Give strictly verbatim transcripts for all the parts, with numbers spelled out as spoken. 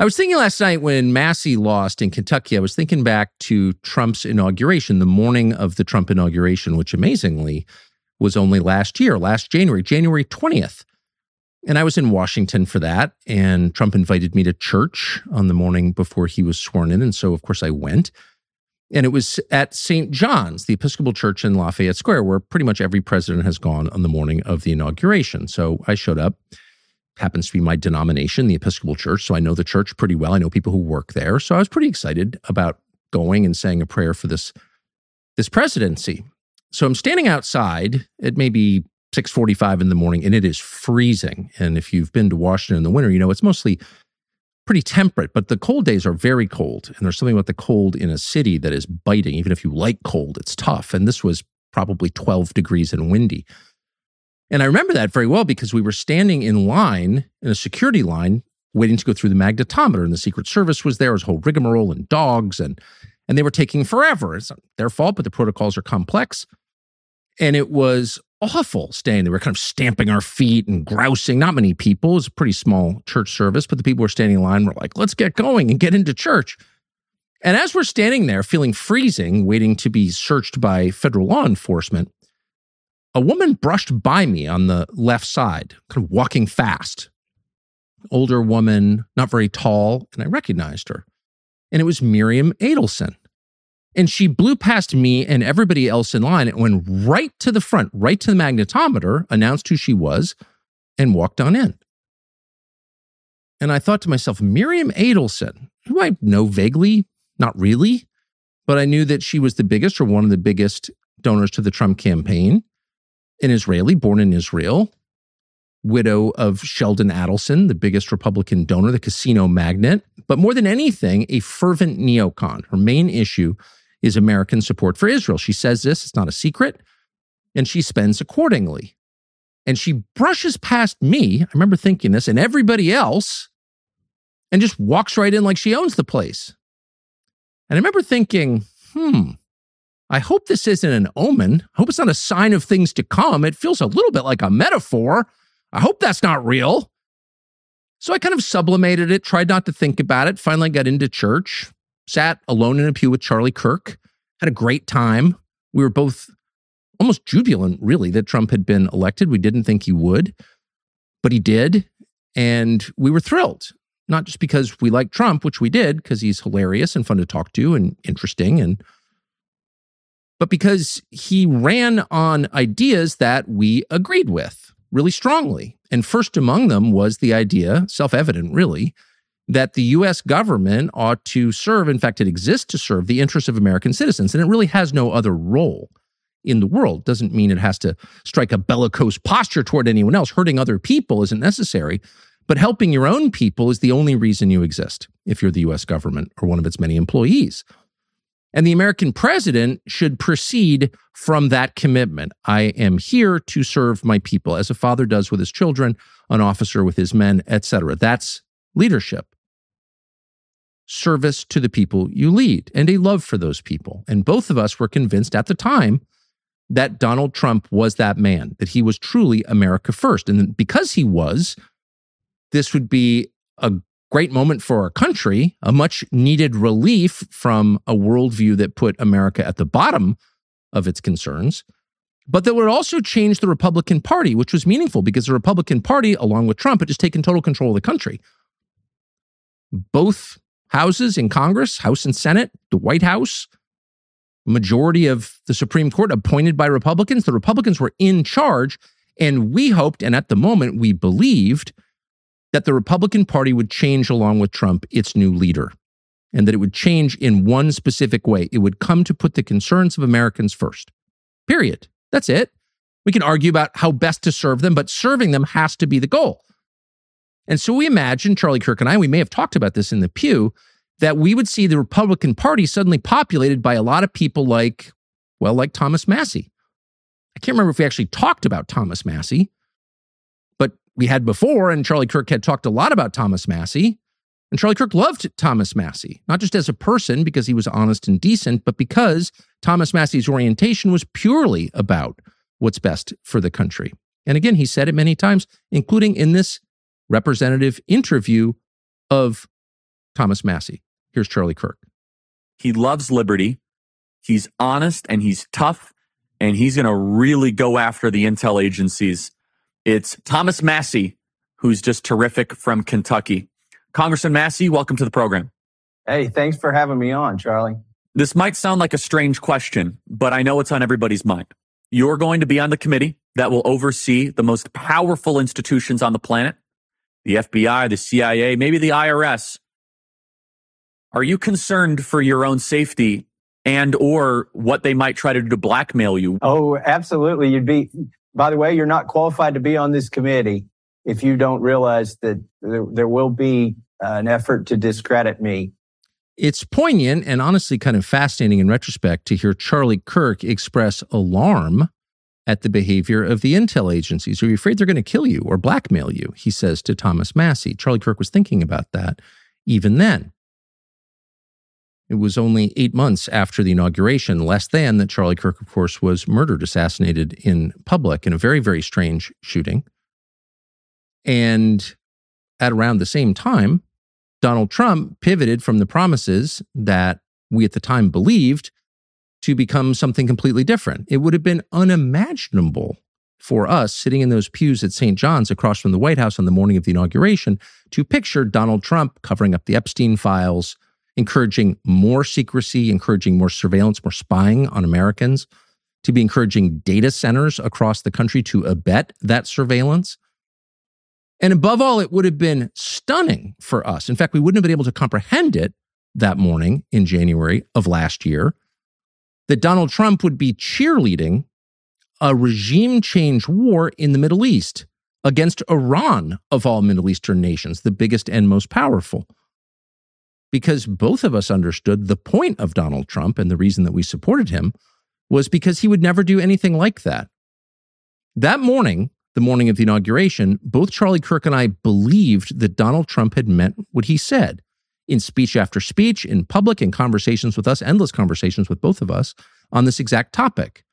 I was thinking last night when Massey lost in Kentucky, I was thinking back to Trump's inauguration, the morning of the Trump inauguration, which amazingly was only last year, last January, January twentieth. And I was in Washington for that, and Trump invited me to church on the morning before he was sworn in, and so, of course, I went. And it was at Saint John's, the Episcopal Church in Lafayette Square, where pretty much every president has gone on the morning of the inauguration. So I showed up. Happens to be my denomination, the Episcopal Church, so I know the church pretty well. I know people who work there. So I was pretty excited about going and saying a prayer for this, this presidency. So I'm standing outside at maybe six forty-five in the morning, and it is freezing. And if you've been to Washington in the winter, you know it's mostly pretty temperate, but the cold days are very cold. And there's something about the cold in a city that is biting. Even if you like cold, it's tough. And this was probably twelve degrees and windy. And I remember that very well because we were standing in line, in a security line, waiting to go through the magnetometer. And the Secret Service was there. There was a whole rigmarole and dogs, and, and they were taking forever. It's not their fault, but the protocols are complex. And it was awful standing there. We were kind of stamping our feet and grousing. Not many people. It was a pretty small church service, but the people who were standing in line were like, let's get going and get into church. And as we're standing there feeling freezing, waiting to be searched by federal law enforcement, a woman brushed by me on the left side, kind of walking fast. Older woman, not very tall, and I recognized her. And it was Miriam Adelson. And she blew past me and everybody else in line and went right to the front, right to the magnetometer, announced who she was, and walked on in. And I thought to myself, Miriam Adelson, who I know vaguely, not really, but I knew that she was the biggest or one of the biggest donors to the Trump campaign. An Israeli, born in Israel, widow of Sheldon Adelson, the biggest Republican donor, the casino magnate, but more than anything, a fervent neocon. Her main issue is American support for Israel. She says this, it's not a secret, and she spends accordingly. And she brushes past me, I remember thinking this, and everybody else, and just walks right in like she owns the place. And I remember thinking, hmm, I hope this isn't an omen. I hope it's not a sign of things to come. It feels a little bit like a metaphor. I hope that's not real. So I kind of sublimated it, tried not to think about it, finally got into church, sat alone in a pew with Charlie Kirk, had a great time. We were both almost jubilant, really, that Trump had been elected. We didn't think he would, but he did. And we were thrilled, not just because we like Trump, which we did, because he's hilarious and fun to talk to and interesting, and but because he ran on ideas that we agreed with really strongly. And first among them was the idea, self-evident really, that the U S government ought to serve, in fact, it exists to serve the interests of American citizens. And it really has no other role in the world. Doesn't mean it has to strike a bellicose posture toward anyone else. Hurting other people isn't necessary, but helping your own people is the only reason you exist if you're the U S government or one of its many employees. And the American president should proceed from that commitment. I am here to serve my people, as a father does with his children, an officer with his men, et cetera. That's leadership. Service to the people you lead, and a love for those people. And both of us were convinced at the time that Donald Trump was that man, that he was truly America first. And because he was, this would be a great moment for our country, a much needed relief from a worldview that put America at the bottom of its concerns, but that would also change the Republican Party, which was meaningful because the Republican Party, along with Trump, had just taken total control of the country. Both houses in Congress, House and Senate, the White House, majority of the Supreme Court appointed by Republicans, the Republicans were in charge, and we hoped, and at the moment we believed, that the Republican Party would change along with Trump, its new leader, and that it would change in one specific way. It would come to put the concerns of Americans first. Period. That's it. We can argue about how best to serve them, but serving them has to be the goal. And so we imagine, Charlie Kirk and I, we may have talked about this in the pew, that we would see the Republican Party suddenly populated by a lot of people like, well, like Thomas Massie. I can't remember if we actually talked about Thomas Massie, but we had before, and Charlie Kirk had talked a lot about Thomas Massie. And Charlie Kirk loved Thomas Massie, not just as a person because he was honest and decent, but because Thomas Massie's orientation was purely about what's best for the country. And again, he said it many times, including in this representative interview of Thomas Massie. Here's Charlie Kirk. He loves liberty. He's honest and he's tough, and he's going to really go after the intel agencies. It's Thomas Massie, who's just terrific, from Kentucky. Congressman Massie, welcome to the program. Hey, thanks for having me on, Charlie. This might sound like a strange question, but I know it's on everybody's mind. You're going to be on the committee that will oversee the most powerful institutions on the planet, the F B I, the C I A, maybe the I R S. Are you concerned for your own safety and or what they might try to do to blackmail you? Oh, absolutely. You'd be, by the way, you're not qualified to be on this committee if you don't realize that there, there will be uh, an effort to discredit me. It's poignant and honestly kind of fascinating in retrospect to hear Charlie Kirk express alarm at the behavior of the intel agencies. Are you afraid they're going to kill you or blackmail you? He says to Thomas Massie. Charlie Kirk was thinking about that even then. It was only eight months after the inauguration, less than, that Charlie Kirk, of course, was murdered, assassinated in public in a very, very strange shooting. And at around the same time, Donald Trump pivoted from the promises that we at the time believed to become something completely different. It would have been unimaginable for us sitting in those pews at Saint John's across from the White House on the morning of the inauguration to picture Donald Trump covering up the Epstein files, encouraging more secrecy, encouraging more surveillance, more spying on Americans, to be encouraging data centers across the country to abet that surveillance. And above all, it would have been stunning for us. In fact, we wouldn't have been able to comprehend it that morning in January of last year, that Donald Trump would be cheerleading a regime change war in the Middle East against Iran, of all Middle Eastern nations, the biggest and most powerful. Because both of us understood the point of Donald Trump, and the reason that we supported him was because he would never do anything like that. That morning, the morning of the inauguration, both Charlie Kirk and I believed that Donald Trump had meant what he said in speech after speech, in public, in conversations with us, endless conversations with both of us on this exact topic.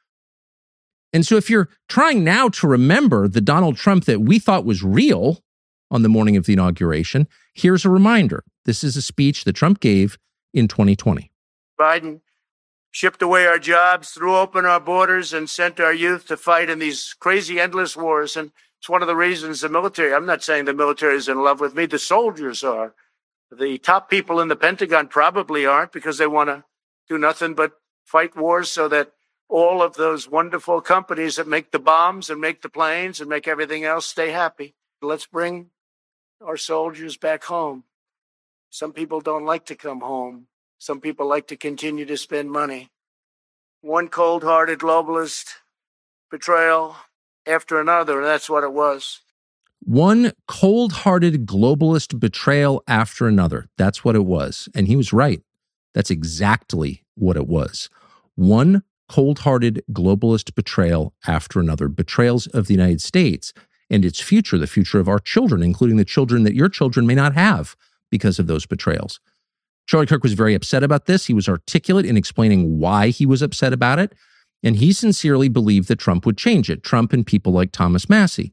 And so if you're trying now to remember the Donald Trump that we thought was real on the morning of the inauguration, here's a reminder. This is a speech that Trump gave in twenty twenty. Biden shipped away our jobs, threw open our borders, and sent our youth to fight in these crazy, endless wars. And it's one of the reasons the military, I'm not saying the military is in love with me, the soldiers are. The top people in the Pentagon probably aren't, because they want to do nothing but fight wars so that all of those wonderful companies that make the bombs and make the planes and make everything else stay happy. Let's bring our soldiers back home. Some people don't like to come home. Some people like to continue to spend money. One cold-hearted globalist betrayal after another, and that's what it was. One cold-hearted globalist betrayal after another. That's what it was. And he was right. That's exactly what it was. One cold-hearted globalist betrayal after another. Betrayals of the United States and its future, the future of our children, including the children that your children may not have because of those betrayals. Charlie Kirk was very upset about this. He was articulate in explaining why he was upset about it. And he sincerely believed that Trump would change it. Trump and people like Thomas Massie.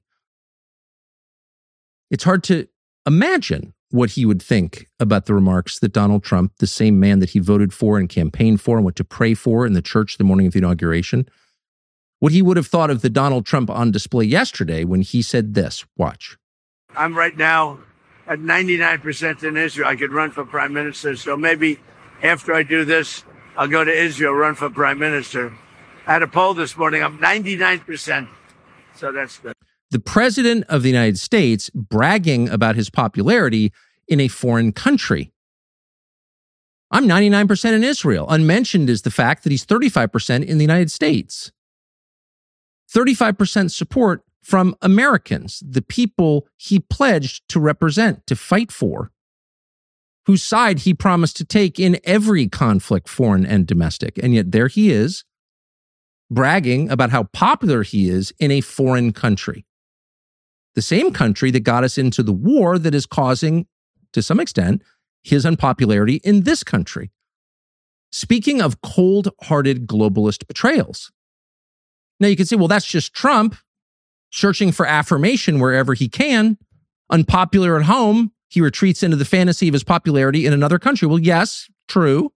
It's hard to imagine what he would think about the remarks that Donald Trump, the same man that he voted for and campaigned for and went to pray for in the church the morning of the inauguration, what he would have thought of the Donald Trump on display yesterday when he said this. Watch. I'm right now at ninety-nine percent in Israel. I could run for prime minister. So maybe after I do this, I'll go to Israel, run for prime minister. I had a poll this morning. I'm ninety-nine percent. So that's good. The president of the United States bragging about his popularity in a foreign country. I'm ninety-nine percent in Israel. Unmentioned is the fact that he's thirty-five percent in the United States. thirty-five percent support from Americans, the people he pledged to represent, to fight for, whose side he promised to take in every conflict, foreign and domestic. And yet there he is, bragging about how popular he is in a foreign country. The same country that got us into the war that is causing, to some extent, his unpopularity in this country. Speaking of cold-hearted globalist betrayals. Now you can say, well, that's just Trump searching for affirmation wherever he can, unpopular at home, he retreats into the fantasy of his popularity in another country. Well, yes, true.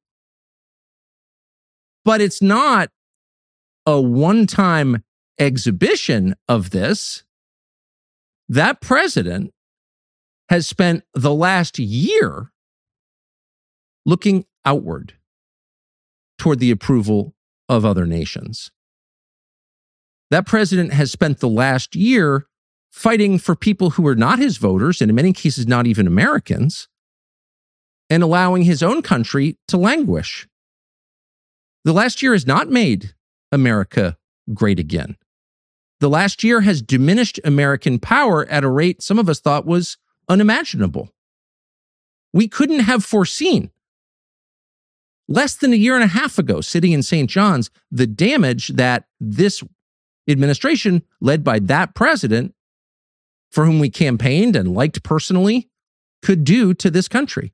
But it's not a one-time exhibition of this. That president has spent the last year looking outward toward the approval of other nations. That president has spent the last year fighting for people who are not his voters, and in many cases not even Americans, and allowing his own country to languish. The last year has not made America great again. The last year has diminished American power at a rate some of us thought was unimaginable. We couldn't have foreseen, less than a year and a half ago, sitting in Saint John's, the damage that this administration, led by that president, for whom we campaigned and liked personally, could do to this country.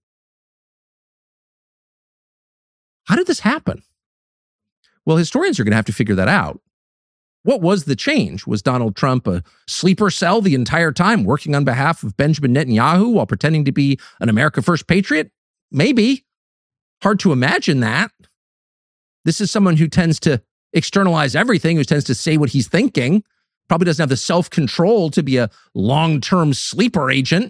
How did this happen? Well, historians are going to have to figure that out. What was the change? Was Donald Trump a sleeper cell the entire time, working on behalf of Benjamin Netanyahu while pretending to be an America First patriot? Maybe. Hard to imagine that. This is someone who tends to externalize everything, who tends to say what he's thinking, probably doesn't have the self-control to be a long-term sleeper agent.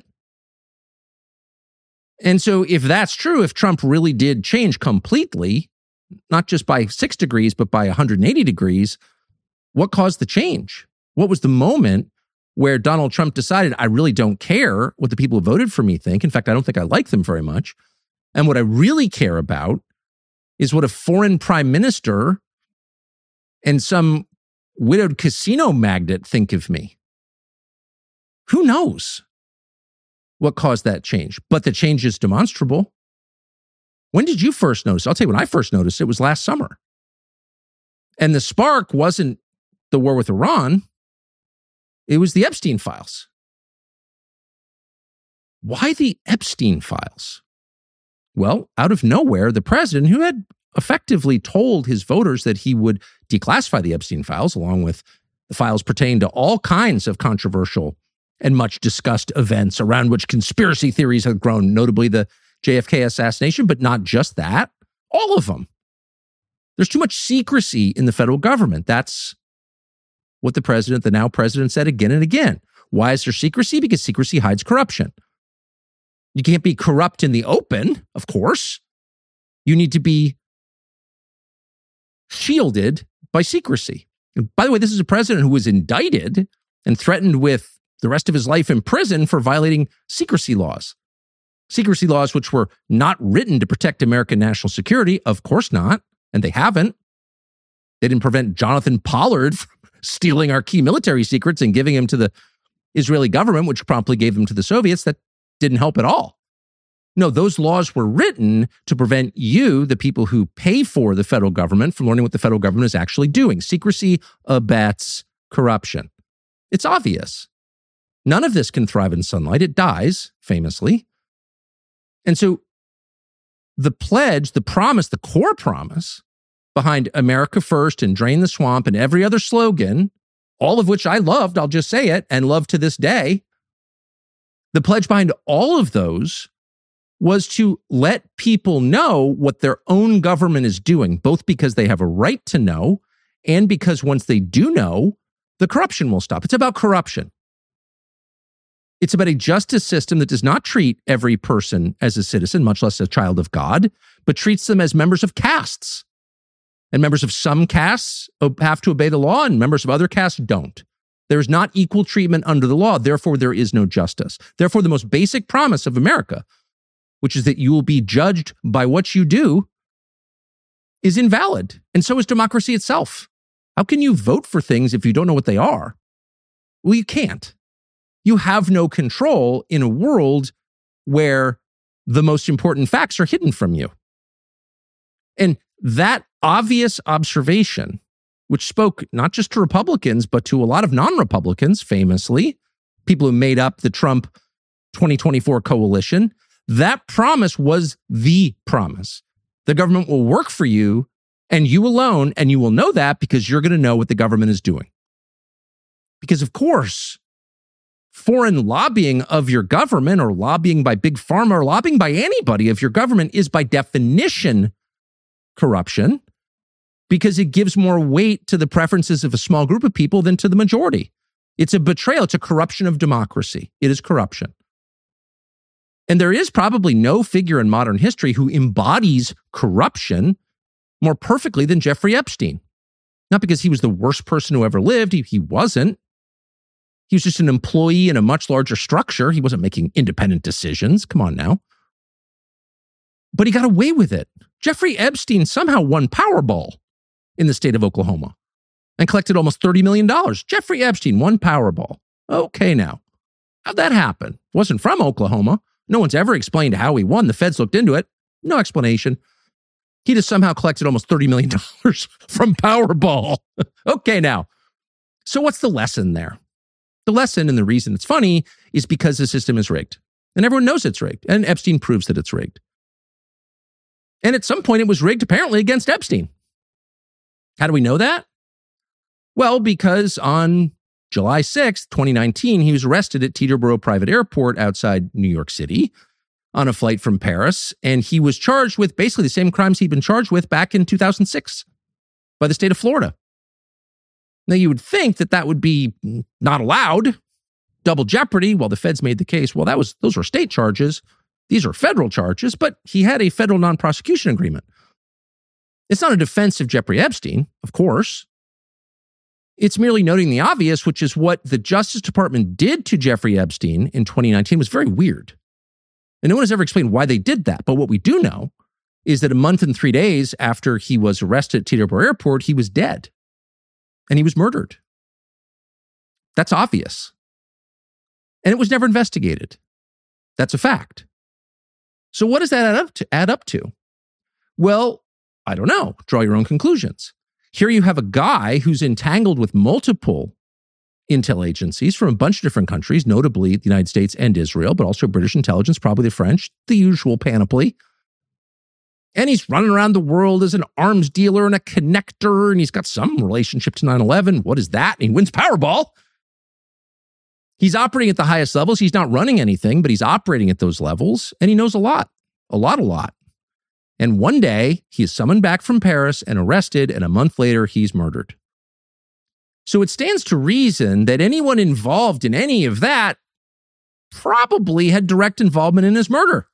And so if that's true, if Trump really did change completely, not just by six degrees, but by one hundred eighty degrees, what caused the change? What was the moment where Donald Trump decided, I really don't care what the people who voted for me think. In fact, I don't think I like them very much. And what I really care about is what a foreign prime minister and some widowed casino magnate think of me. Who knows what caused that change? But the change is demonstrable. When did you first notice? I'll tell you when I first noticed. It was last summer. And the spark wasn't the war with Iran. It was the Epstein files. Why the Epstein files? Well, out of nowhere, the president, who had effectively told his voters that he would declassify the Epstein files, along with the files pertaining to all kinds of controversial and much discussed events around which conspiracy theories have grown, notably the J F K assassination, but not just that, all of them. There's too much secrecy in the federal government. That's what the president, the now president, said again and again. Why is there secrecy? Because secrecy hides corruption. You can't be corrupt in the open, of course. You need to be shielded by secrecy. And by the way, this is a president who was indicted and threatened with the rest of his life in prison for violating secrecy laws. Secrecy laws which were not written to protect American national security, of course not, and they haven't. They didn't prevent Jonathan Pollard from stealing our key military secrets and giving them to the Israeli government, which promptly gave them to the Soviets. That didn't help at all. No, those laws were written to prevent you, the people who pay for the federal government, from learning what the federal government is actually doing. Secrecy abets corruption. It's obvious. None of this can thrive in sunlight. It dies, famously. And so the pledge, the promise, the core promise behind America First and Drain the Swamp and every other slogan, all of which I loved, I'll just say it, and love to this day, the pledge behind all of those was to let people know what their own government is doing, both because they have a right to know and because once they do know, the corruption will stop. It's about corruption. It's about a justice system that does not treat every person as a citizen, much less a child of God, but treats them as members of castes. And members of some castes have to obey the law, and members of other castes don't. There is not equal treatment under the law. Therefore, there is no justice. Therefore, the most basic promise of America, which is that you will be judged by what you do, is invalid. And so is democracy itself. How can you vote for things if you don't know what they are? Well, you can't. You have no control in a world where the most important facts are hidden from you. And that obvious observation, which spoke not just to Republicans, but to a lot of non-Republicans, famously, people who made up the Trump twenty twenty-four coalition, that promise was the promise. The government will work for you and you alone, and you will know that because you're going to know what the government is doing. Because, of course, foreign lobbying of your government or lobbying by big pharma or lobbying by anybody of your government is by definition corruption because it gives more weight to the preferences of a small group of people than to the majority. It's a betrayal. It's a corruption of democracy. It is corruption. And there is probably no figure in modern history who embodies corruption more perfectly than Jeffrey Epstein. Not because he was the worst person who ever lived. He, he wasn't. He was just an employee in a much larger structure. He wasn't making independent decisions. Come on now. But he got away with it. Jeffrey Epstein somehow won Powerball in the state of Oklahoma and collected almost thirty million dollars. Jeffrey Epstein won Powerball. Okay, now. How'd that happen? Wasn't from Oklahoma. No one's ever explained how he won. The feds looked into it. No explanation. He just somehow collected almost thirty million dollars from Powerball. Okay, now. So what's the lesson there? The lesson and the reason it's funny is because the system is rigged. And everyone knows it's rigged. And Epstein proves that it's rigged. And at some point it was rigged apparently against Epstein. How do we know that? Well, because on July sixth, twenty nineteen, he was arrested at Teterboro Private Airport outside New York City on a flight from Paris. And he was charged with basically the same crimes he'd been charged with back in two thousand six by the state of Florida. Now, you would think that that would be not allowed, double jeopardy. Well, the feds made the case. Well, that was those were state charges. These are federal charges, but he had a federal non-prosecution agreement. It's not a defense of Jeffrey Epstein, of course. It's merely noting the obvious, which is what the Justice Department did to Jeffrey Epstein in twenty nineteen was very weird. And no one has ever explained why they did that. But what we do know is that a month and three days after he was arrested at Teterboro Airport, he was dead. And he was murdered. That's obvious. And it was never investigated. That's a fact. So what does that add up to? Add up to? Well, I don't know. Draw your own conclusions. Here you have a guy who's entangled with multiple intel agencies from a bunch of different countries, notably the United States and Israel, but also British intelligence, probably the French, the usual panoply. And he's running around the world as an arms dealer and a connector, and he's got some relationship to nine eleven. What is that? And he wins Powerball. He's operating at the highest levels. He's not running anything, but he's operating at those levels, and he knows a lot, a lot, a lot. And one day, he is summoned back from Paris and arrested, and a month later, he's murdered. So it stands to reason that anyone involved in any of that probably had direct involvement in his murder.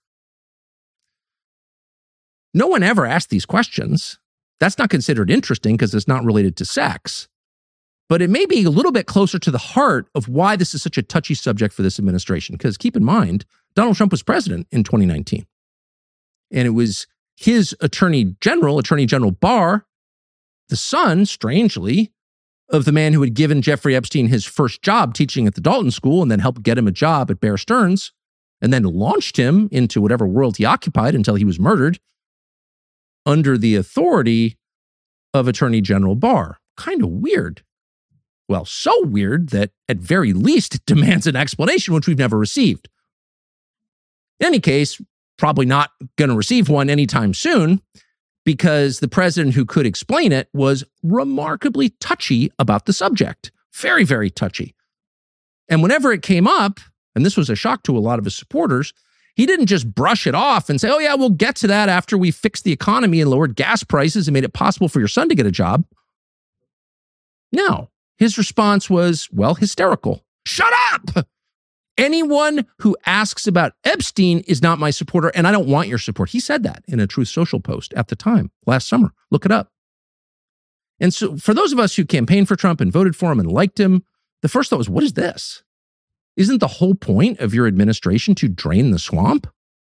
No one ever asked these questions. That's not considered interesting because it's not related to sex. But it may be a little bit closer to the heart of why this is such a touchy subject for this administration. Because keep in mind, Donald Trump was president in twenty nineteen. And it was his attorney general, Attorney General Barr, the son, strangely, of the man who had given Jeffrey Epstein his first job teaching at the Dalton School and then helped get him a job at Bear Stearns and then launched him into whatever world he occupied until he was murdered, under the authority of Attorney General Barr. Kind of weird. Well, so weird that at very least it demands an explanation, which we've never received. In any case, probably not going to receive one anytime soon because the president who could explain it was remarkably touchy about the subject. Very, very touchy. And whenever it came up, and this was a shock to a lot of his supporters, he didn't just brush it off and say, oh yeah, we'll get to that after we fixed the economy and lowered gas prices and made it possible for your son to get a job. No, his response was, well, hysterical. Shut up! Anyone who asks about Epstein is not my supporter, and I don't want your support. He said that in a Truth Social post at the time, last summer. Look it up. And so for those of us who campaigned for Trump and voted for him and liked him, the first thought was, what is this? Isn't the whole point of your administration to drain the swamp?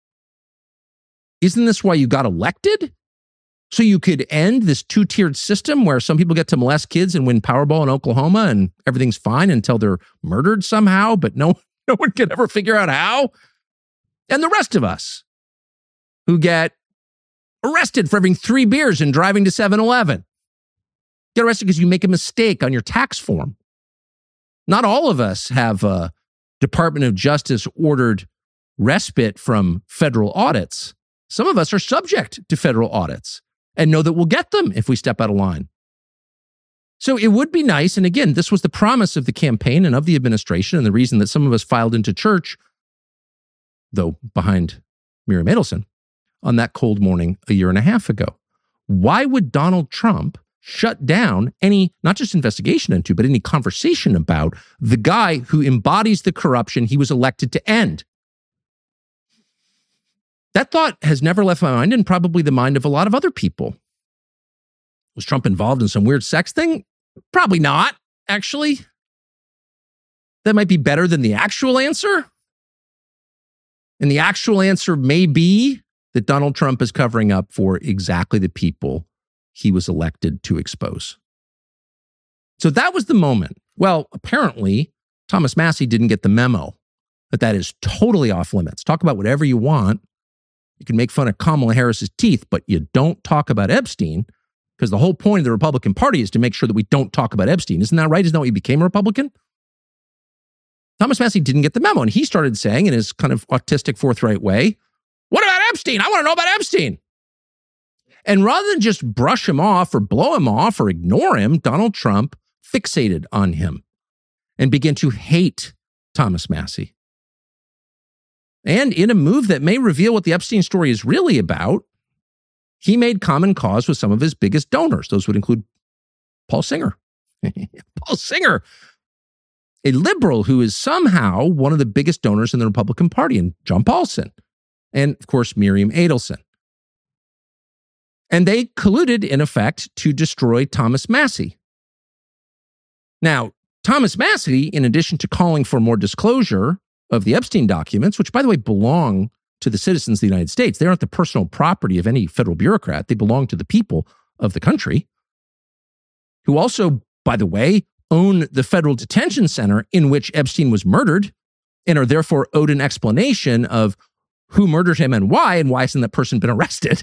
Isn't this why you got elected? So you could end this two-tiered system where some people get to molest kids and win Powerball in Oklahoma and everything's fine until they're murdered somehow, but no, no one can ever figure out how? And the rest of us who get arrested for having three beers and driving to seven eleven. Get arrested because you make a mistake on your tax form. Not all of us have a Department of Justice ordered respite from federal audits. Some of us are subject to federal audits and know that we'll get them if we step out of line. So it would be nice, and again, this was the promise of the campaign and of the administration, and the reason that some of us filed into church, though behind Miriam Adelson, on that cold morning a year and a half ago. Why would Donald Trump shut down any, not just investigation into, but any conversation about the guy who embodies the corruption he was elected to end? That thought has never left my mind, and probably the mind of a lot of other people. Was Trump involved in some weird sex thing? Probably not, actually. That might be better than the actual answer. And the actual answer may be that Donald Trump is covering up for exactly the people he was elected to expose. So that was the moment. Well, apparently, Thomas Massie didn't get the memo that that is totally off limits. Talk about whatever you want. You can make fun of Kamala Harris's teeth, but you don't talk about Epstein, because the whole point of the Republican Party is to make sure that we don't talk about Epstein. Isn't that right? Isn't that why he became a Republican? Thomas Massie didn't get the memo, and he started saying in his kind of autistic, forthright way, what about Epstein? I want to know about Epstein. And rather than just brush him off or blow him off or ignore him, Donald Trump fixated on him and began to hate Thomas Massie. And in a move that may reveal what the Epstein story is really about, he made common cause with some of his biggest donors. Those would include Paul Singer. Paul Singer, a liberal who is somehow one of the biggest donors in the Republican Party, and John Paulson, and of course, Miriam Adelson. And they colluded, in effect, to destroy Thomas Massie. Now, Thomas Massie, in addition to calling for more disclosure of the Epstein documents, which, by the way, belong to the citizens of the United States. They aren't the personal property of any federal bureaucrat. They belong to the people of the country, who also, by the way, own the federal detention center in which Epstein was murdered and are therefore owed an explanation of who murdered him and why, and why hasn't that person been arrested.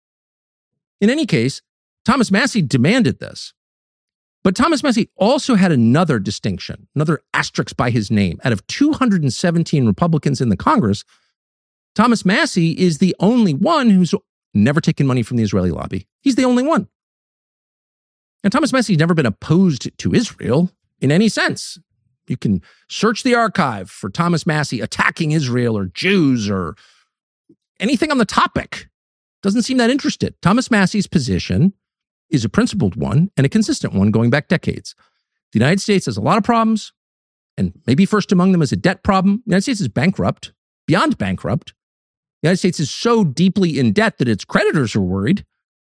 In any case, Thomas Massie demanded this. But Thomas Massie also had another distinction, another asterisk by his name. Out of two hundred seventeen Republicans in the Congress, Thomas Massie is the only one who's never taken money from the Israeli lobby. He's the only one. And Thomas Massie's never been opposed to Israel in any sense. You can search the archive for Thomas Massie attacking Israel or Jews or anything on the topic. Doesn't seem that interested. Thomas Massie's position is a principled one and a consistent one going back decades. The United States has a lot of problems, and maybe first among them is a debt problem. The United States is bankrupt, beyond bankrupt. The United States is so deeply in debt that its creditors are worried.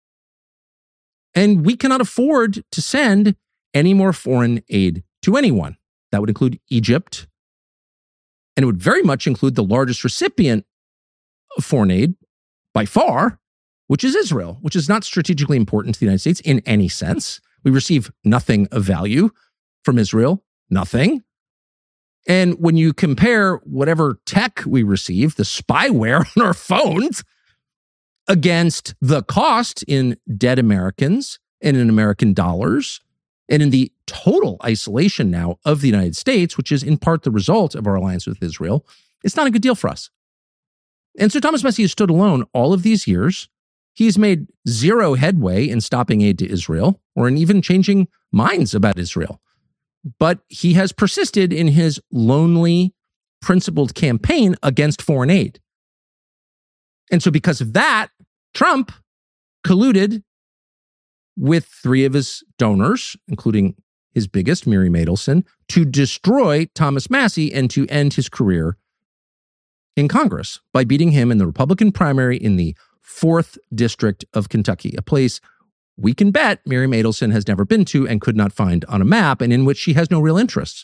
And we cannot afford to send any more foreign aid to anyone. That would include Egypt. And it would very much include the largest recipient of foreign aid by far, which is Israel, which is not strategically important to the United States in any sense. We receive nothing of value from Israel, nothing. And when you compare whatever tech we receive, the spyware on our phones, against the cost in dead Americans and in American dollars, and in the total isolation now of the United States, which is in part the result of our alliance with Israel, it's not a good deal for us. And so Thomas Massie has stood alone all of these years. He's made zero headway in stopping aid to Israel or in even changing minds about Israel. But he has persisted in his lonely, principled campaign against foreign aid. And so because of that, Trump colluded with three of his donors, including his biggest, Miriam Adelson, to destroy Thomas Massie and to end his career in Congress by beating him in the Republican primary in the fourth District of Kentucky, a place we can bet Miriam Adelson has never been to and could not find on a map, and in which she has no real interests.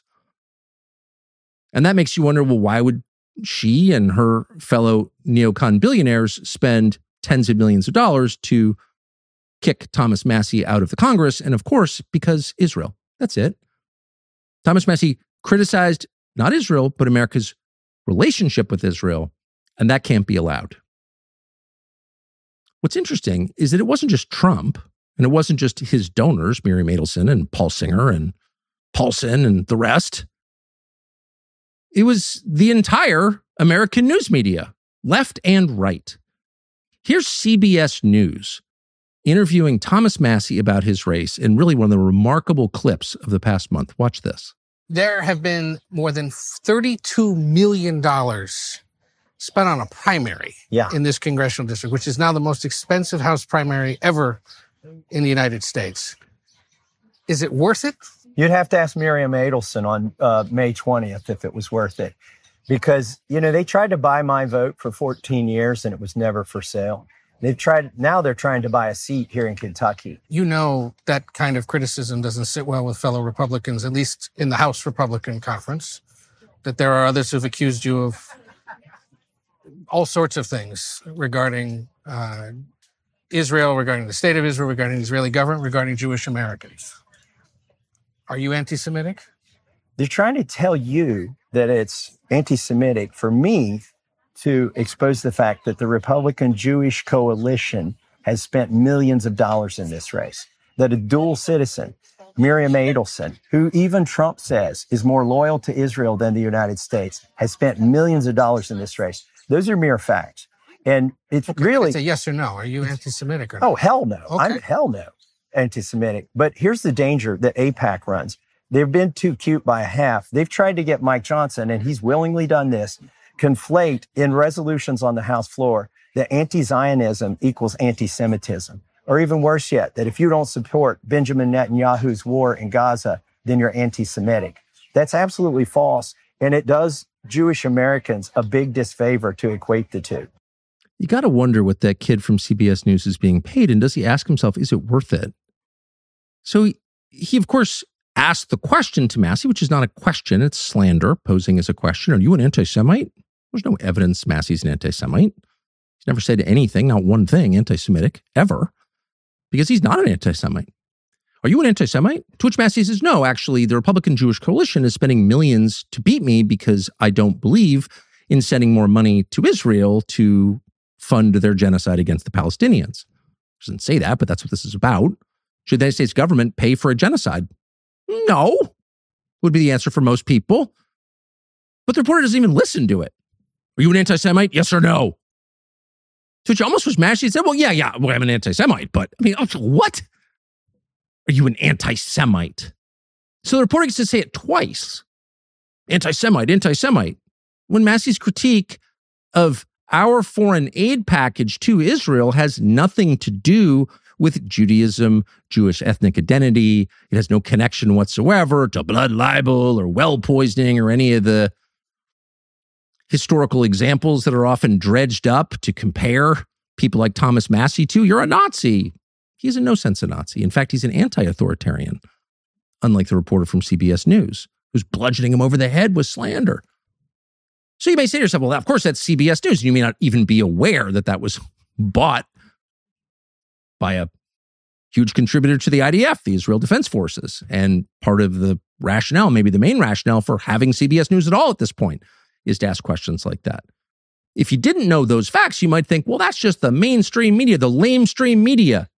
And that makes you wonder, well, why would she and her fellow neocon billionaires spend tens of millions of dollars to kick Thomas Massie out of the Congress? And of course, because Israel. That's it. Thomas Massie criticized not Israel, but America's relationship with Israel, and that can't be allowed. What's interesting is that it wasn't just Trump, and it wasn't just his donors, Miriam Adelson and Paul Singer and Paulson and the rest. It was the entire American news media, left and right. Here's C B S News interviewing Thomas Massie about his race in really one of the remarkable clips of the past month. Watch this. There have been more than thirty-two million dollars spent on a primary yeah. in this congressional district, which is now the most expensive House primary ever in the United States. Is it worth it? You'd have to ask Miriam Adelson on uh, May twentieth if it was worth it. Because, you know, they tried to buy my vote for fourteen years and it was never for sale. They've tried, now they're trying to buy a seat here in Kentucky. You know that kind of criticism doesn't sit well with fellow Republicans, at least in the House Republican Conference, that there are others who've accused you of all sorts of things regarding uh, Israel, regarding the state of Israel, regarding the Israeli government, regarding Jewish Americans. Are you anti-Semitic? They're trying to tell you that it's anti-Semitic for me to expose the fact that the Republican Jewish coalition has spent millions of dollars in this race, that a dual citizen, Miriam Adelson, who even Trump says is more loyal to Israel than the United States, has spent millions of dollars in this race. Those are mere facts. And it's okay, really... It's a yes or no. Are you anti-Semitic or not? Oh, hell no. Okay. I'm hell no anti-Semitic. But here's the danger that AIPAC runs. They've been too cute by a half. They've tried to get Mike Johnson, and he's willingly done this, conflate in resolutions on the House floor that anti-Zionism equals anti-Semitism. Or even worse yet, that if you don't support Benjamin Netanyahu's war in Gaza, then you're anti-Semitic. That's absolutely false. And it does Jewish Americans a big disfavor to equate the two. You got to wonder what that kid from C B S News is being paid. And does he ask himself, is it worth it? So he, he of course, asked the question to Massie, which is not a question. It's slander posing as a question. Are you an anti-Semite? There's no evidence Massie's an anti-Semite. He's never said anything, not one thing, anti-Semitic, ever, because he's not an anti-Semite. Are you an anti-Semite? To which Massie says, no, actually, the Republican Jewish coalition is spending millions to beat me because I don't believe in sending more money to Israel to fund their genocide against the Palestinians. He doesn't say that, but that's what this is about. Should the United States government pay for a genocide? No, would be the answer for most people. But the reporter doesn't even listen to it. Are you an anti-Semite? Yes or no? To which almost was Massie said, well, yeah, yeah, well, I'm an anti-Semite. But I mean, what? Are you an anti-Semite? So the reporter gets to say it twice. Anti-Semite, anti-Semite. When Massie's critique of our foreign aid package to Israel has nothing to do with Judaism, Jewish ethnic identity. It has no connection whatsoever to blood libel or well poisoning or any of the historical examples that are often dredged up to compare people like Thomas Massie to. You're a Nazi. He's in no sense a Nazi. In fact, he's an anti-authoritarian, unlike the reporter from C B S News, who's bludgeoning him over the head with slander. So you may say to yourself, well, of course, that's C B S News. And you may not even be aware that that was bought by a huge contributor to the I D F, the Israel Defense Forces. And part of the rationale, maybe the main rationale for having C B S News at all at this point, is to ask questions like that. If you didn't know those facts, you might think, well, that's just the mainstream media, the lamestream media,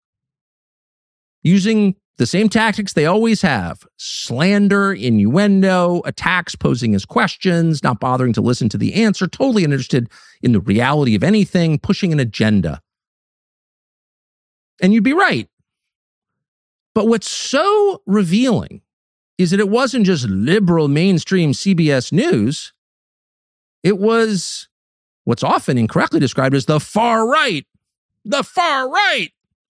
using the same tactics they always have: slander, innuendo, attacks posing as questions, not bothering to listen to the answer, totally uninterested in the reality of anything, pushing an agenda. And you'd be right. But what's so revealing is that it wasn't just liberal mainstream C B S News. It was what's often incorrectly described as the far right. The far right.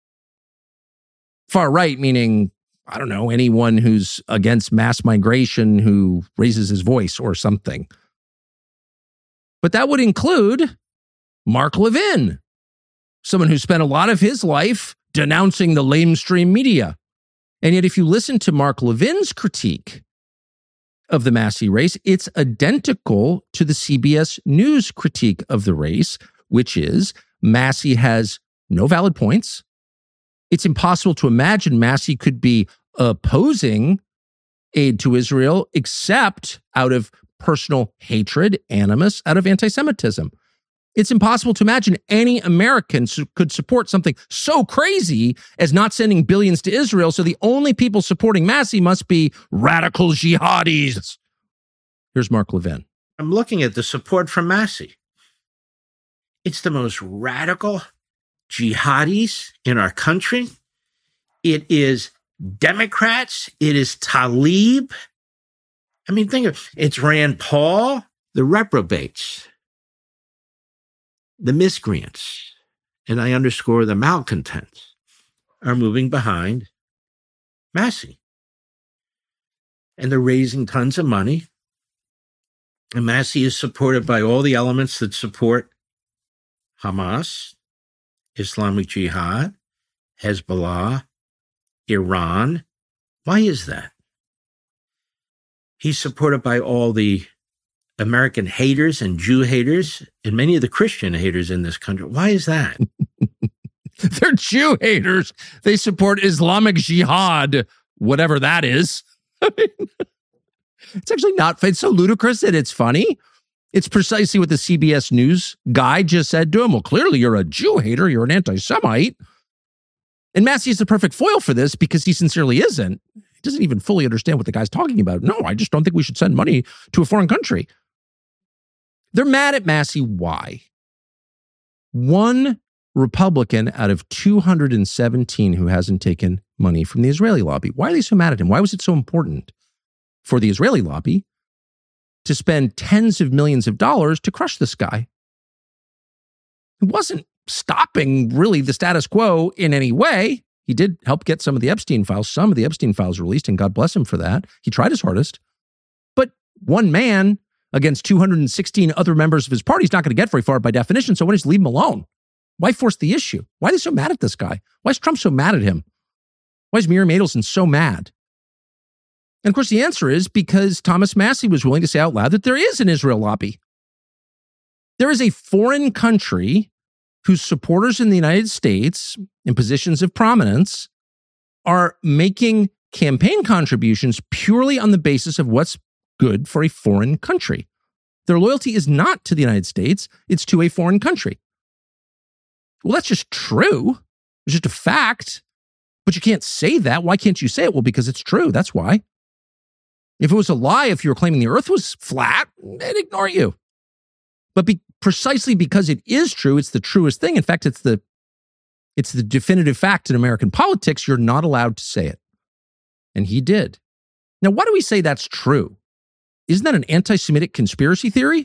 Far right meaning, I don't know, anyone who's against mass migration who raises his voice or something. But that would include Mark Levin, someone who spent a lot of his life denouncing the lamestream media. And yet, if you listen to Mark Levin's critique of the Massie race, it's identical to the C B S News critique of the race, which is Massie has no valid points. It's impossible to imagine Massie could be opposing aid to Israel except out of personal hatred, animus, out of anti-Semitism. It's impossible to imagine any American could support something so crazy as not sending billions to Israel, so the only people supporting Massie must be radical jihadis. Here's Mark Levin. I'm looking at the support for Massie. It's the most radical, jihadis in our country. It is Democrats. It is Tlaib. I mean, think of it. It's Rand Paul, the reprobates, the miscreants, and I underscore the malcontents are moving behind Massie. And they're raising tons of money. And Massie is supported by all the elements that support Hamas, Islamic Jihad, Hezbollah, Iran. Why is that? He's supported by all the American haters and Jew haters and many of the Christian haters in this country. Why is that? They're Jew haters. They support Islamic Jihad, whatever that is. I mean, it's actually not, it's so ludicrous that it's funny. It's precisely what the C B S News guy just said to him. Well, clearly you're a Jew hater. You're an anti-Semite. And Massie is the perfect foil for this because he sincerely isn't. He doesn't even fully understand what the guy's talking about. No, I just don't think we should send money to a foreign country. They're mad at Massie. Why? One Republican out of two hundred seventeen who hasn't taken money from the Israeli lobby. Why are they so mad at him? Why was it so important for the Israeli lobby to spend tens of millions of dollars to crush this guy? It wasn't stopping really the status quo in any way. He did help get some of the Epstein files, some of the Epstein files released, and God bless him for that. He tried his hardest. But one man against two hundred sixteen other members of his party is not going to get very far by definition, so why don't you just leave him alone? Why force the issue? Why are they so mad at this guy? Why is Trump so mad at him? Why is Miriam Adelson so mad? And of course, the answer is because Thomas Massie was willing to say out loud that there is an Israel lobby. There is a foreign country whose supporters in the United States, in positions of prominence, are making campaign contributions purely on the basis of what's good for a foreign country. Their loyalty is not to the United States, it's to a foreign country. Well, that's just true. It's just a fact. But you can't say that. Why can't you say it? Well, because it's true. That's why. If it was a lie, if you were claiming the earth was flat, they'd ignore you. But be, precisely because it is true, it's the truest thing. In fact, it's the, it's the definitive fact in American politics. You're not allowed to say it. And he did. Now, why do we say that's true? Isn't that an anti-Semitic conspiracy theory?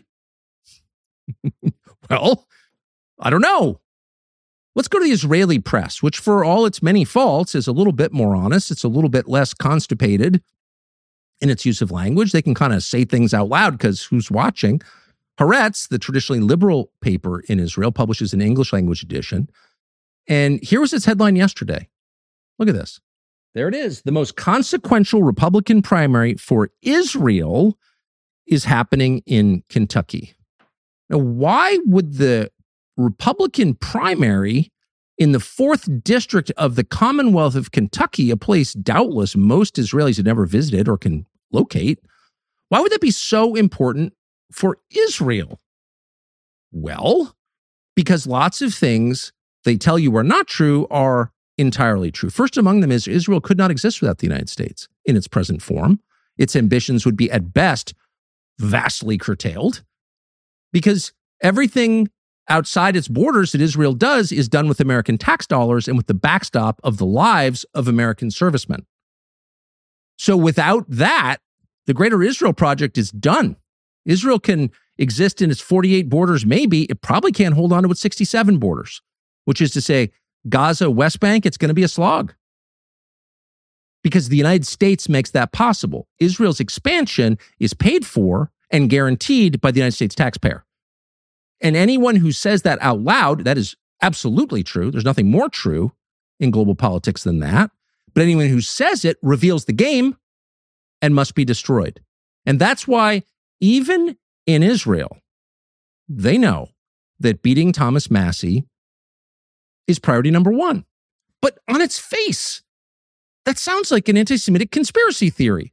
Well, I don't know. Let's go to the Israeli press, which for all its many faults is a little bit more honest. It's a little bit less constipated in its use of language. They can kind of say things out loud because who's watching? Haaretz, the traditionally liberal paper in Israel, publishes an English language edition. And here was its headline yesterday. Look at this. There it is. The most consequential Republican primary for Israel is happening in Kentucky. Now, why would the Republican primary in the fourth district of the Commonwealth of Kentucky, a place doubtless most Israelis have never visited or can locate, why would that be so important for Israel? Well, because lots of things they tell you are not true are entirely true. First among them is Israel could not exist without the United States in its present form. Its ambitions would be at best vastly curtailed because everything outside its borders that Israel does is done with American tax dollars and with the backstop of the lives of American servicemen. So without that, the Greater Israel Project is done. Israel can exist in its forty-eight borders, maybe. It probably can't hold on to its sixty-seven borders, which is to say Gaza, West Bank, it's going to be a slog. Because the United States makes that possible. Israel's expansion is paid for and guaranteed by the United States taxpayer. And anyone who says that out loud, that is absolutely true. There's nothing more true in global politics than that. But anyone who says it reveals the game and must be destroyed. And that's why even in Israel, they know that beating Thomas Massie is priority number one. But on its face, that sounds like an anti-Semitic conspiracy theory.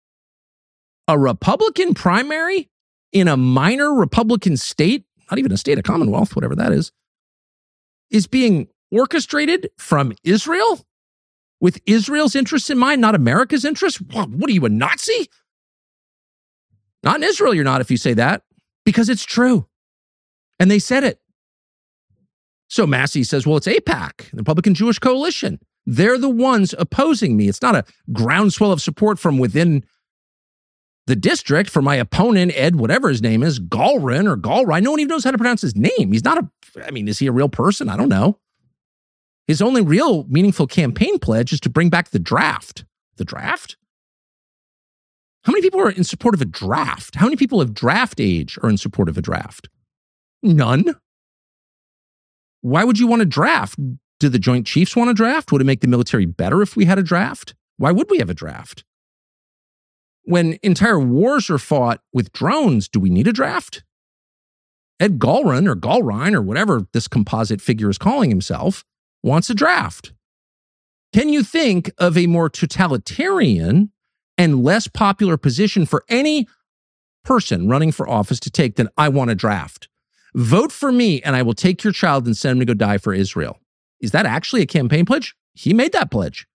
A Republican primary in a minor Republican state, not even a state of Commonwealth, whatever that is, is being orchestrated from Israel with Israel's interests in mind, not America's interests? What, what are you, a Nazi? Not in Israel, you're not if you say that, because it's true. And they said it. So Massey says, well, it's AIPAC, the Republican Jewish Coalition. They're the ones opposing me. It's not a groundswell of support from within the district for my opponent, Ed, whatever his name is, Gallrin or Gallrein. No one even knows how to pronounce his name. He's not a, I mean, is he a real person? I don't know. His only real meaningful campaign pledge is to bring back the draft. The draft? How many people are in support of a draft? How many people of draft age are in support of a draft? None. Why would you want to draft? Do the Joint Chiefs want to draft? Would it make the military better if we had a draft? Why would we have a draft? When entire wars are fought with drones, do we need a draft? Ed Gallrin or Gallrein or whatever this composite figure is calling himself wants a draft. Can you think of a more totalitarian and less popular position for any person running for office to take than I want a draft? Vote for me and I will take your child and send him to go die for Israel. Is that actually a campaign pledge? He made that pledge.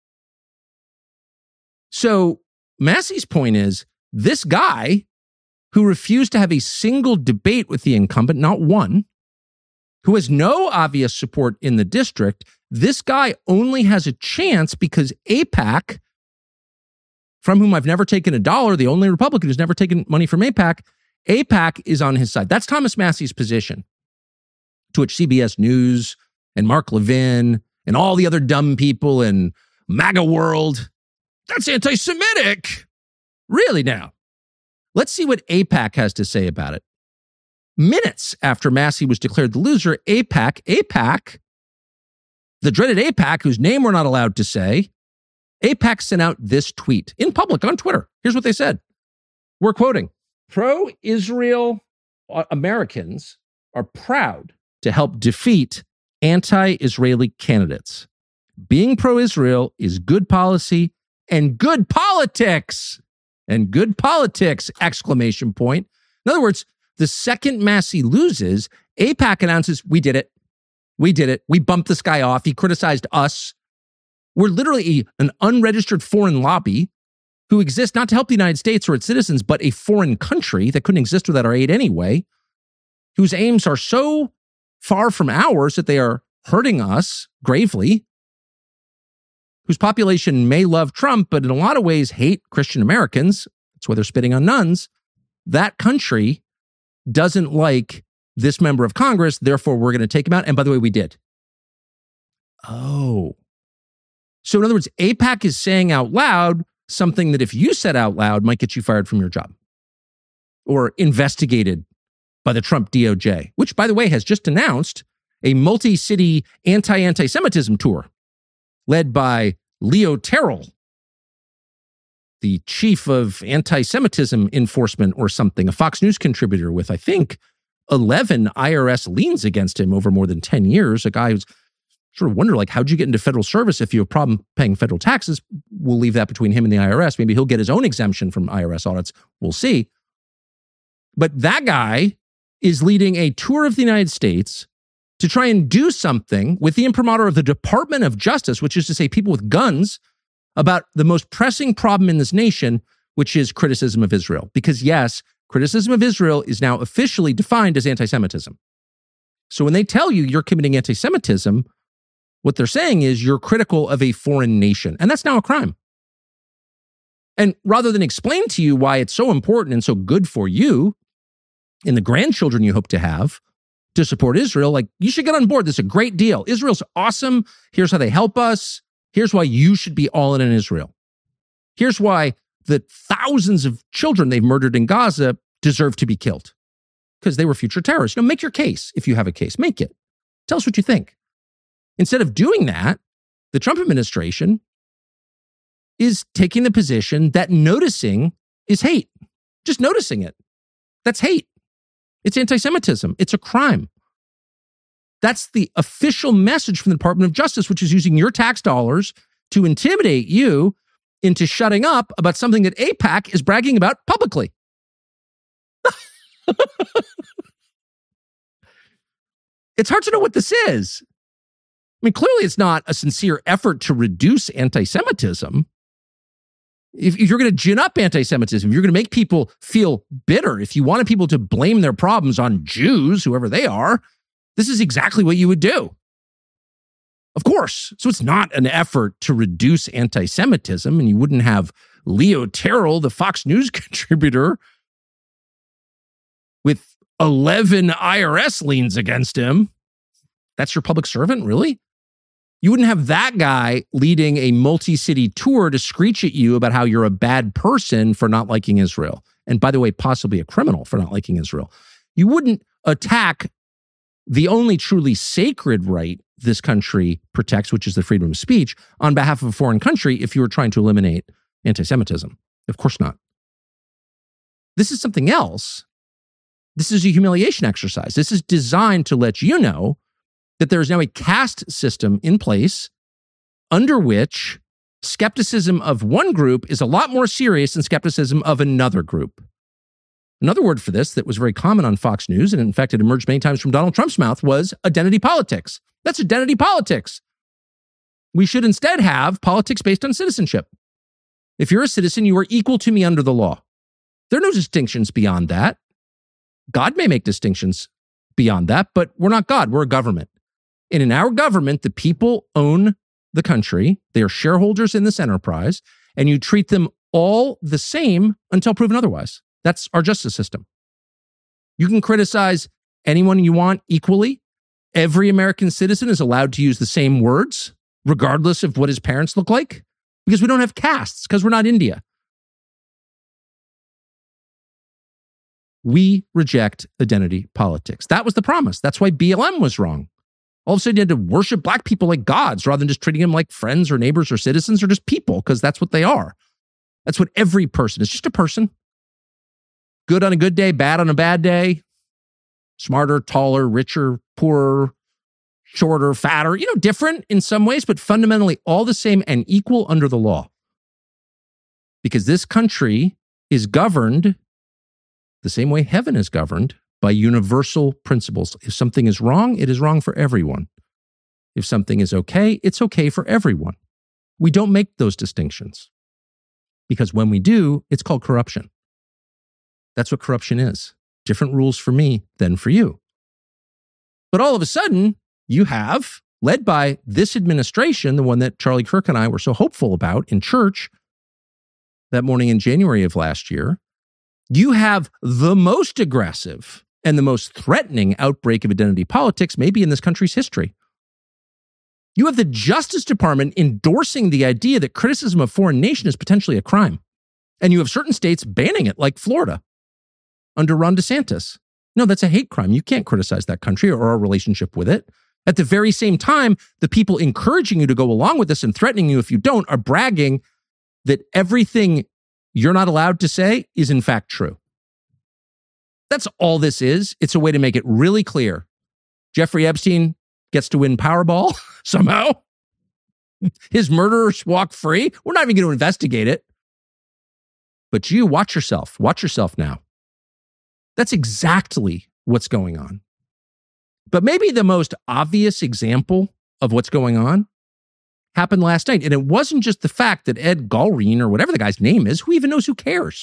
So Massey's point is this guy who refused to have a single debate with the incumbent, not one, who has no obvious support in the district, this guy only has a chance because AIPAC, from whom I've never taken a dollar, the only Republican who's never taken money from AIPAC, AIPAC is on his side. That's Thomas Massey's position, to which C B S News and Mark Levin and all the other dumb people in MAGA world, that's anti-Semitic. Really now? Let's see what AIPAC has to say about it. Minutes after Massey was declared the loser, AIPAC, AIPAC, the dreaded AIPAC, whose name we're not allowed to say, AIPAC sent out this tweet in public on Twitter. Here's what they said. We're quoting, pro-Israel Americans are proud to help defeat anti-Israeli candidates. Being pro-Israel is good policy and good politics. And good politics, exclamation point. In other words, the second Massey loses, AIPAC announces, we did it. We did it. We bumped this guy off. He criticized us. We're literally an unregistered foreign lobby who exists not to help the United States or its citizens, but a foreign country that couldn't exist without our aid anyway, whose aims are so far from ours that they are hurting us gravely, whose population may love Trump, but in a lot of ways hate Christian Americans. That's why they're spitting on nuns. That country doesn't like this member of Congress, therefore we're going to take him out. And by the way, we did. Oh. So in other words, AIPAC is saying out loud something that if you said out loud might get you fired from your job or investigated by the Trump D O J, which, by the way, has just announced a multi-city anti-anti-Semitism tour led by Leo Terrell, the chief of anti-Semitism enforcement or something, a Fox News contributor with, I think, eleven I R S liens against him over more than ten years, a guy who's sort of wonder, like, how'd you get into federal service if you have a problem paying federal taxes? We'll leave that between him and the I R S. Maybe he'll get his own exemption from I R S audits. We'll see. But that guy is leading a tour of the United States to try and do something with the imprimatur of the Department of Justice, which is to say people with guns, about the most pressing problem in this nation, which is criticism of Israel. Because yes, criticism of Israel is now officially defined as anti-Semitism. So when they tell you you're committing anti-Semitism, what they're saying is you're critical of a foreign nation. And that's now a crime. And rather than explain to you why it's so important and so good for you and the grandchildren you hope to have to support Israel, like, you should get on board. This is a great deal. Israel's awesome. Here's how they help us. Here's why you should be all in on Israel. Here's why the thousands of children they've murdered in Gaza deserve to be killed. Because they were future terrorists. You know, make your case if you have a case. Make it. Tell us what you think. Instead of doing that, the Trump administration is taking the position that noticing is hate. Just noticing it. That's hate. It's anti-Semitism. It's a crime. That's the official message from the Department of Justice, which is using your tax dollars to intimidate you into shutting up about something that AIPAC is bragging about publicly. It's hard to know what this is. I mean, clearly it's not a sincere effort to reduce anti-Semitism. If, if you're going to gin up anti-Semitism, if you're going to make people feel bitter, if you wanted people to blame their problems on Jews, whoever they are, This is exactly what you would do. Of course. So it's not an effort to reduce anti-Semitism, and you wouldn't have Leo Terrell, the Fox News contributor, with eleven I R S liens against him. That's your public servant, really? You wouldn't have that guy leading a multi-city tour to screech at you about how you're a bad person for not liking Israel. And by the way, possibly a criminal for not liking Israel. You wouldn't attack the only truly sacred right this country protects, which is the freedom of speech, on behalf of a foreign country if you were trying to eliminate anti-Semitism. Of course not. This is something else. This is a humiliation exercise. This is designed to let you know that there is now a caste system in place under which skepticism of one group is a lot more serious than skepticism of another group. Another word for this that was very common on Fox News, and in fact it emerged many times from Donald Trump's mouth, was identity politics. That's identity politics. We should instead have politics based on citizenship. If you're a citizen, you are equal to me under the law. There are no distinctions beyond that. God may make distinctions beyond that, but we're not God, we're a government. And in our government, the people own the country. They are shareholders in this enterprise, and you treat them all the same until proven otherwise. That's our justice system. You can criticize anyone you want equally. Every American citizen is allowed to use the same words, regardless of what his parents look like, because we don't have castes, because we're not India. We reject identity politics. That was the promise. That's why B L M was wrong. All of a sudden, you had to worship black people like gods rather than just treating them like friends or neighbors or citizens or just people, because that's what they are. That's what every person is, just a person. Good on a good day, bad on a bad day. Smarter, taller, richer, poorer, shorter, fatter, you know, different in some ways, but fundamentally all the same and equal under the law. Because this country is governed the same way heaven is governed, by universal principles. If something is wrong, it is wrong for everyone. If something is okay, it's okay for everyone. We don't make those distinctions. Because when we do, it's called corruption. That's what corruption is. Different rules for me than for you. But all of a sudden, you have, led by this administration, the one that Charlie Kirk and I were so hopeful about in church that morning in January of last year, you have the most aggressive and the most threatening outbreak of identity politics maybe in this country's history. You have the Justice Department endorsing the idea that criticism of foreign nation is potentially a crime. And you have certain states banning it, like Florida, under Ron DeSantis. No, that's a hate crime. You can't criticize that country or our relationship with it. At the very same time, the people encouraging you to go along with this and threatening you if you don't are bragging that everything you're not allowed to say is in fact true. That's all this is. It's a way to make it really clear. Jeffrey Epstein gets to win Powerball somehow. His murderers walk free. We're not even going to investigate it. But you, watch yourself. Watch yourself now. That's exactly what's going on. But maybe the most obvious example of what's going on happened last night. And it wasn't just the fact that Ed Galrine, or whatever the guy's name is, who even knows, who cares?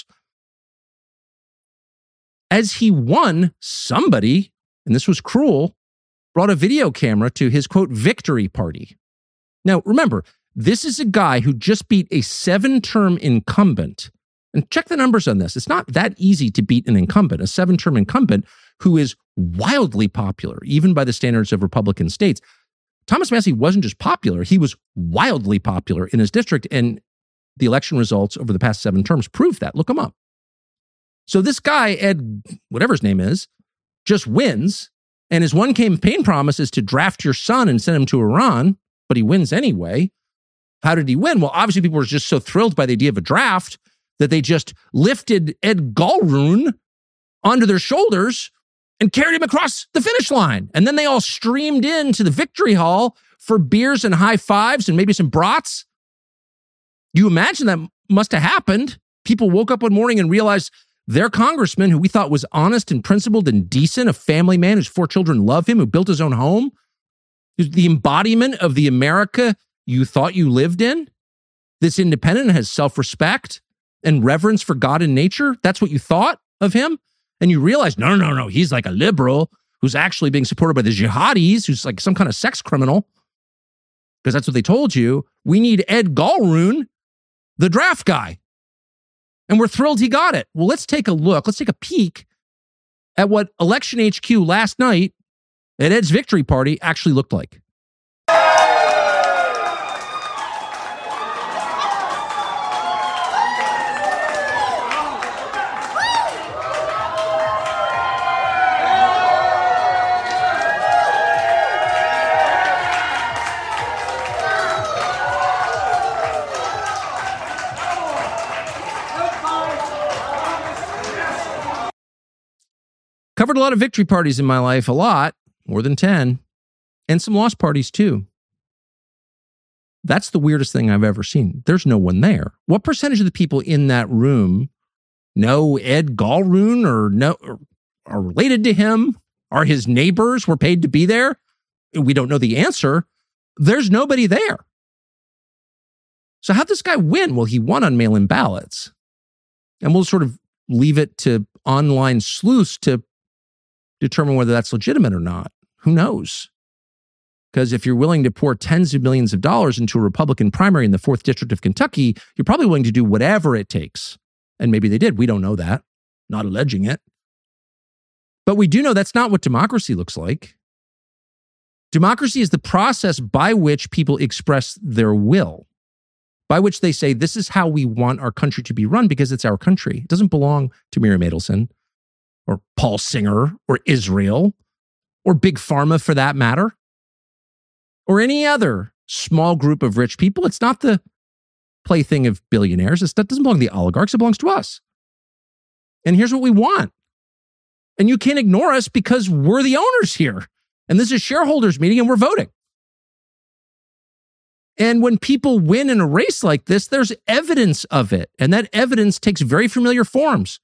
As he won, somebody, and this was cruel, brought a video camera to his, quote, victory party. Now, remember, this is a guy who just beat a seven-term incumbent. And check the numbers on this. It's not that easy to beat an incumbent, a seven-term incumbent who is wildly popular, even by the standards of Republican states. Thomas Massie wasn't just popular, he was wildly popular in his district, and the election results over the past seven terms prove that. Look him up. So this guy, Ed, whatever his name is, just wins, and his one campaign promise is to draft your son and send him to Iran, but he wins anyway. How did he win? Well, obviously people were just so thrilled by the idea of a draft that they just lifted Ed Galrune onto their shoulders and carried him across the finish line. And then they all streamed into the victory hall for beers and high fives and maybe some brats. You imagine that must have happened. People woke up one morning and realized their congressman, who we thought was honest and principled and decent, a family man whose four children love him, who built his own home, who's the embodiment of the America you thought you lived in, this independent, has self-respect and reverence for God and nature. That's what you thought of him. And you realize, no, no, no, he's like a liberal who's actually being supported by the jihadis, who's like some kind of sex criminal, because that's what they told you. We need Ed Gallroon, the draft guy. And we're thrilled he got it. Well, let's take a look. Let's take a peek at what Election H Q last night at Ed's victory party actually looked like. Covered a lot of victory parties in my life, a lot, more than ten, and some lost parties too. That's the weirdest thing I've ever seen. There's no one there. What percentage of the people in that room know Ed Gallroon or know or are related to him? Are his neighbors were paid to be there? We don't know the answer. There's nobody there. So how'd this guy win? Well, he won on mail-in ballots. And we'll sort of leave it to online sleuths to determine whether that's legitimate or not. Who knows? Because if you're willing to pour tens of millions of dollars into a Republican primary in the fourth District of Kentucky, you're probably willing to do whatever it takes. And maybe they did. We don't know that. Not alleging it. But we do know that's not what democracy looks like. Democracy is the process by which people express their will, by which they say, this is how we want our country to be run because it's our country. It doesn't belong to Miriam Adelson or Paul Singer or Israel or Big Pharma for that matter, or any other small group of rich people. It's not the plaything of billionaires. It's, that doesn't belong to the oligarchs. It belongs to us. And here's what we want. And you can't ignore us because we're the owners here. And this is a shareholders meeting and we're voting. And when people win in a race like this, there's evidence of it. And that evidence takes very familiar forms.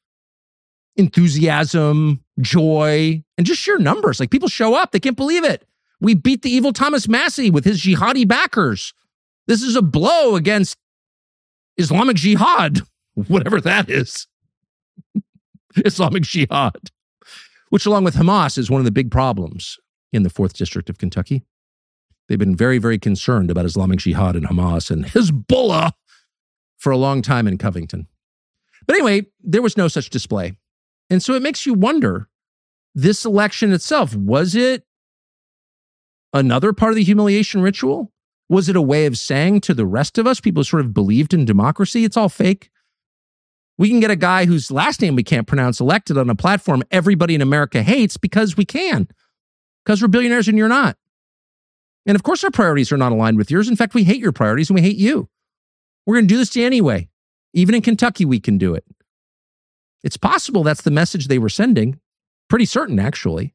Enthusiasm, joy, and just sheer numbers. Like people show up. They can't believe it. We beat the evil Thomas Massie with his jihadi backers. This is a blow against Islamic Jihad, whatever that is. Islamic Jihad, which along with Hamas is one of the big problems in the fourth District of Kentucky. They've been very, very concerned about Islamic Jihad and Hamas and Hezbollah for a long time in Covington. But anyway, there was no such display. And so it makes you wonder, this election itself, was it another part of the humiliation ritual? Was it a way of saying to the rest of us, people who sort of believed in democracy, it's all fake? We can get a guy whose last name we can't pronounce elected on a platform everybody in America hates because we can. Because we're billionaires and you're not. And of course our priorities are not aligned with yours. In fact, we hate your priorities and we hate you. We're going to do this to you anyway. Even in Kentucky, we can do it. It's possible that's the message they were sending. Pretty certain, actually.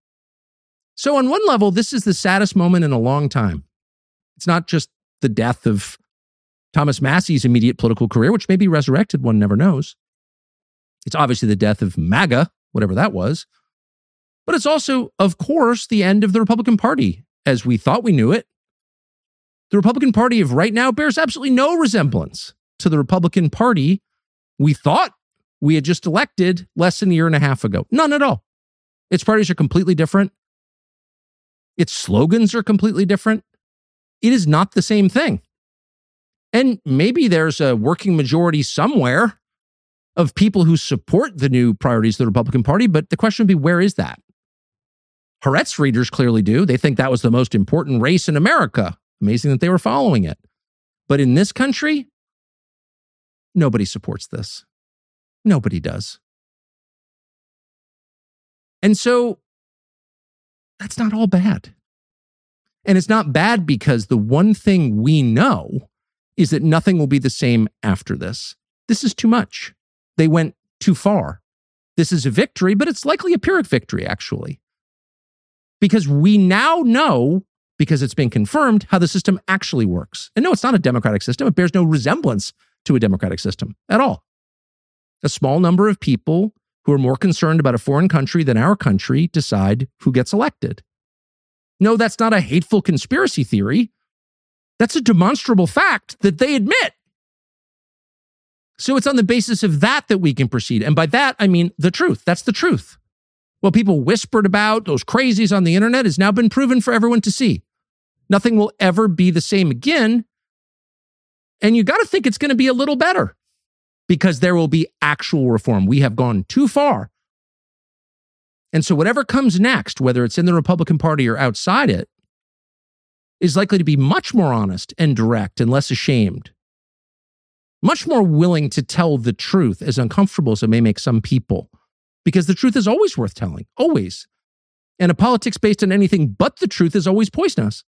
So on one level, this is the saddest moment in a long time. It's not just the death of Thomas Massie's immediate political career, which may be resurrected, one never knows. It's obviously the death of MAGA, whatever that was. But it's also, of course, the end of the Republican Party, as we thought we knew it. The Republican Party of right now bears absolutely no resemblance to the Republican Party we thought we had just elected less than a year and a half ago. None at all. Its parties are completely different. Its slogans are completely different. It is not the same thing. And maybe there's a working majority somewhere of people who support the new priorities of the Republican Party, but the question would be, where is that? Haaretz readers clearly do. They think that was the most important race in America. Amazing that they were following it. But in this country, nobody supports this. Nobody does. And so that's not all bad. And it's not bad because the one thing we know is that nothing will be the same after this. This is too much. They went too far. This is a victory, but it's likely a Pyrrhic victory, actually. Because we now know, because it's been confirmed, how the system actually works. And no, it's not a democratic system. It bears no resemblance to a democratic system at all. A small number of people who are more concerned about a foreign country than our country decide who gets elected. No, that's not a hateful conspiracy theory. That's a demonstrable fact that they admit. So it's on the basis of that that we can proceed. And by that, I mean the truth. That's the truth. What people whispered about, those crazies on the internet, has now been proven for everyone to see. Nothing will ever be the same again. And you got to think it's going to be a little better because there will be actual reform. We have gone too far. And so whatever comes next, whether it's in the Republican Party or outside it, is likely to be much more honest and direct and less ashamed. Much more willing to tell the truth, as uncomfortable as it may make some people. Because the truth is always worth telling, always. And a politics based on anything but the truth is always poisonous.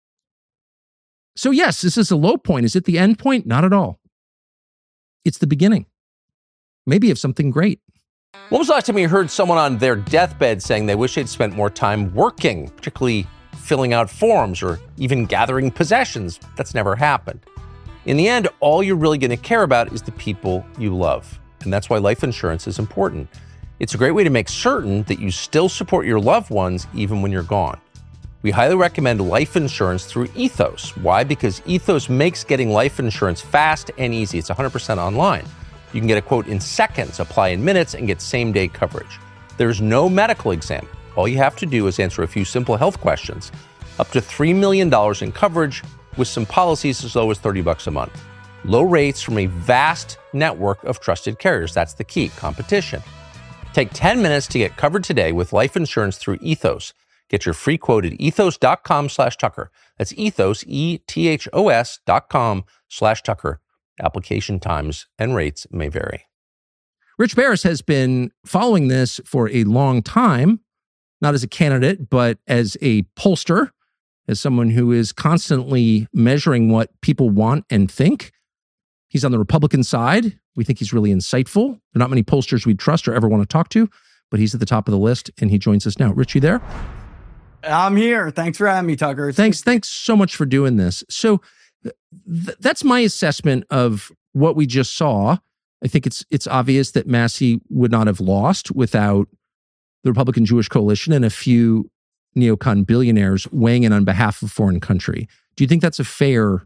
So yes, this is a low point. Is it the end point? Not at all. It's the beginning. Maybe of something great. When was the last time you heard someone on their deathbed saying they wish they'd spent more time working, particularly filling out forms or even gathering possessions? That's never happened. In the end, all you're really going to care about is the people you love. And that's why life insurance is important. It's a great way to make certain that you still support your loved ones even when you're gone. We highly recommend life insurance through Ethos. Why? Because Ethos makes getting life insurance fast and easy. It's one hundred percent online. You can get a quote in seconds, apply in minutes, and get same-day coverage. There's no medical exam. All you have to do is answer a few simple health questions. Up to three million dollars in coverage with some policies as low as thirty bucks a month. Low rates from a vast network of trusted carriers. That's the key, competition. Take ten minutes to get covered today with life insurance through Ethos. Get your free quote at ethos.com slash Tucker. That's ethos, E T H O S dot com slash Tucker. Application times and rates may vary. Rich Baris has been following this for a long time, not as a candidate, but as a pollster, as someone who is constantly measuring what people want and think. He's on the Republican side. We think he's really insightful. There are not many pollsters we'd trust or ever want to talk to, but he's at the top of the list, and he joins us now. Rich, you there? I'm here. Thanks for having me, Tucker. Thanks. Thanks so much for doing this. So th- that's my assessment of what we just saw. I think it's it's obvious that Massie would not have lost without the Republican Jewish Coalition and a few neocon billionaires weighing in on behalf of a foreign country. Do you think that's a fair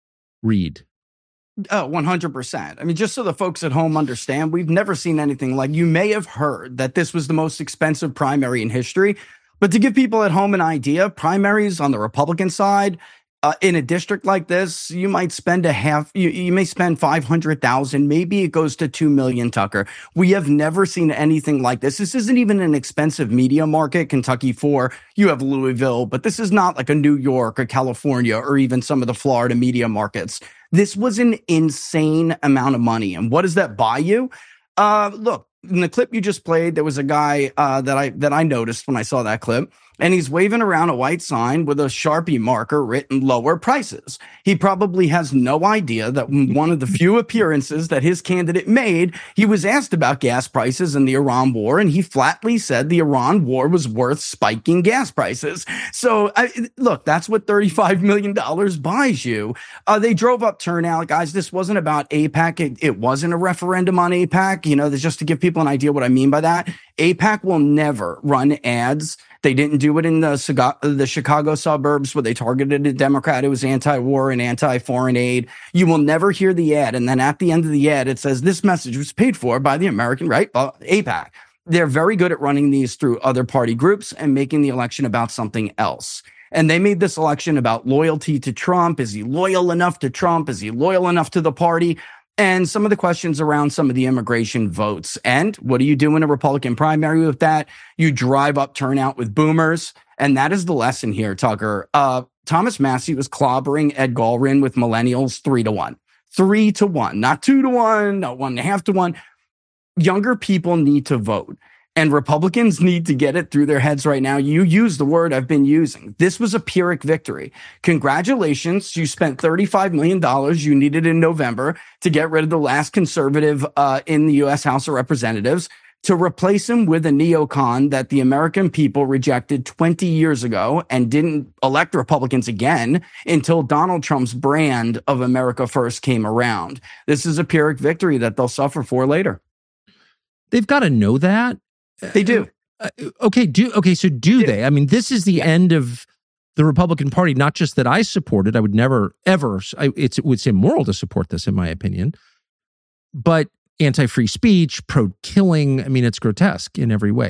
read? Oh, one hundred percent. I mean, just so the folks at home understand, we've never seen anything like, you may have heard that this was the most expensive primary in history. But to give people at home an idea, primaries on the Republican side, uh, in a district like this, you might spend a half, you, you may spend five hundred thousand dollars. Maybe it goes to two million dollars, Tucker. We have never seen anything like this. This isn't even an expensive media market. Kentucky four, you have Louisville, but this is not like a New York or California or even some of the Florida media markets. This was an insane amount of money. And what does that buy you? Uh, look, in the clip you just played, there was a guy uh, that I that I noticed when I saw that clip, and he's waving around a white sign with a Sharpie marker written lower prices. He probably has no idea that one of the few appearances that his candidate made, he was asked about gas prices and the Iran war, and he flatly said the Iran war was worth spiking gas prices. So, I, look, that's what thirty-five million dollars buys you. Uh, they drove up turnout. Guys, this wasn't about AIPAC. It, it wasn't a referendum on AIPAC. You know, just to give people an idea what I mean by that. AIPAC will never run ads. They didn't do it in the, the Chicago suburbs where they targeted a Democrat who was anti-war and anti-foreign aid. You will never hear the ad. And then at the end of the ad, it says this message was paid for by the American, right? Uh, AIPAC. They're very good at running these through other party groups and making the election about something else. And they made this election about loyalty to Trump. Is he loyal enough to Trump? Is he loyal enough to the party? And some of the questions around some of the immigration votes. And what do you do in a Republican primary with that? You drive up turnout with boomers. And that is the lesson here, Tucker. Uh, Thomas Massie was clobbering Ed Gallrin with millennials three to one. Three to one, not two to one, not one and a half to one. Younger people need to vote. And Republicans need to get it through their heads right now. You use the word I've been using. This was a Pyrrhic victory. Congratulations. You spent thirty-five million dollars you needed in November to get rid of the last conservative uh, in the U S House of Representatives to replace him with a neocon that the American people rejected twenty years ago and didn't elect Republicans again until Donald Trump's brand of America First came around. This is a Pyrrhic victory that they'll suffer for later. They've got to know that. They do. Uh, okay, do okay. So do they? they? I mean, this is the yeah. end of the Republican Party. Not just that I support it. I would never, ever. I, it's, it would immoral to support this, in my opinion. But anti-free speech, pro-killing. I mean, it's grotesque in every way.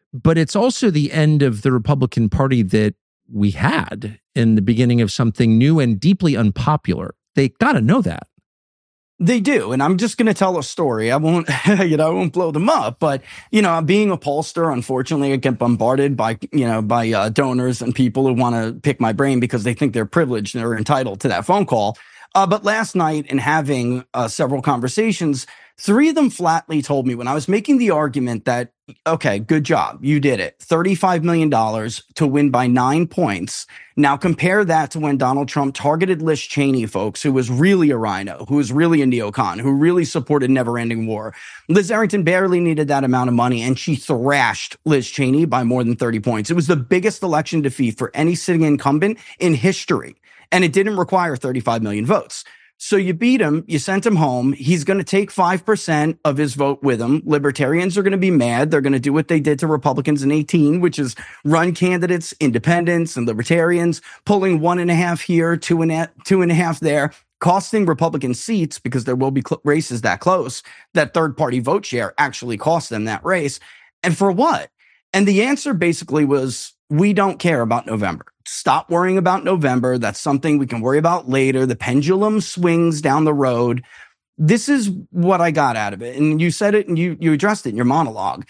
but it's also the end of the Republican Party that we had in the beginning of something new and deeply unpopular. They got to know that. They do. And I'm just going to tell a story. I won't, you know, I won't blow them up. But, you know, being a pollster, unfortunately, I get bombarded by, you know, by uh, donors and people who want to pick my brain because they think they're privileged and they're entitled to that phone call. Uh, but last night, in having uh, several conversations, three of them flatly told me when I was making the argument that, okay, good job, you did it, thirty-five million dollars to win by nine points. Now compare that to when Donald Trump targeted Liz Cheney, folks, who was really a rhino, who was really a neocon, who really supported never-ending war. Liz Arrington barely needed that amount of money, and she thrashed Liz Cheney by more than thirty points. It was the biggest election defeat for any sitting incumbent in history. And it didn't require thirty-five million votes. So you beat him, you sent him home. He's going to take five percent of his vote with him. Libertarians are going to be mad. They're going to do what they did to Republicans in eighteen, which is run candidates, independents and libertarians, pulling one and a half here, two and a, two and a half there, costing Republican seats because there will be cl- races that close. That third party vote share actually cost them that race. And for what? And the answer basically was, we don't care about November. Stop worrying about November. That's something we can worry about later. The pendulum swings down the road. This is what I got out of it. And you said it and you, you addressed it in your monologue.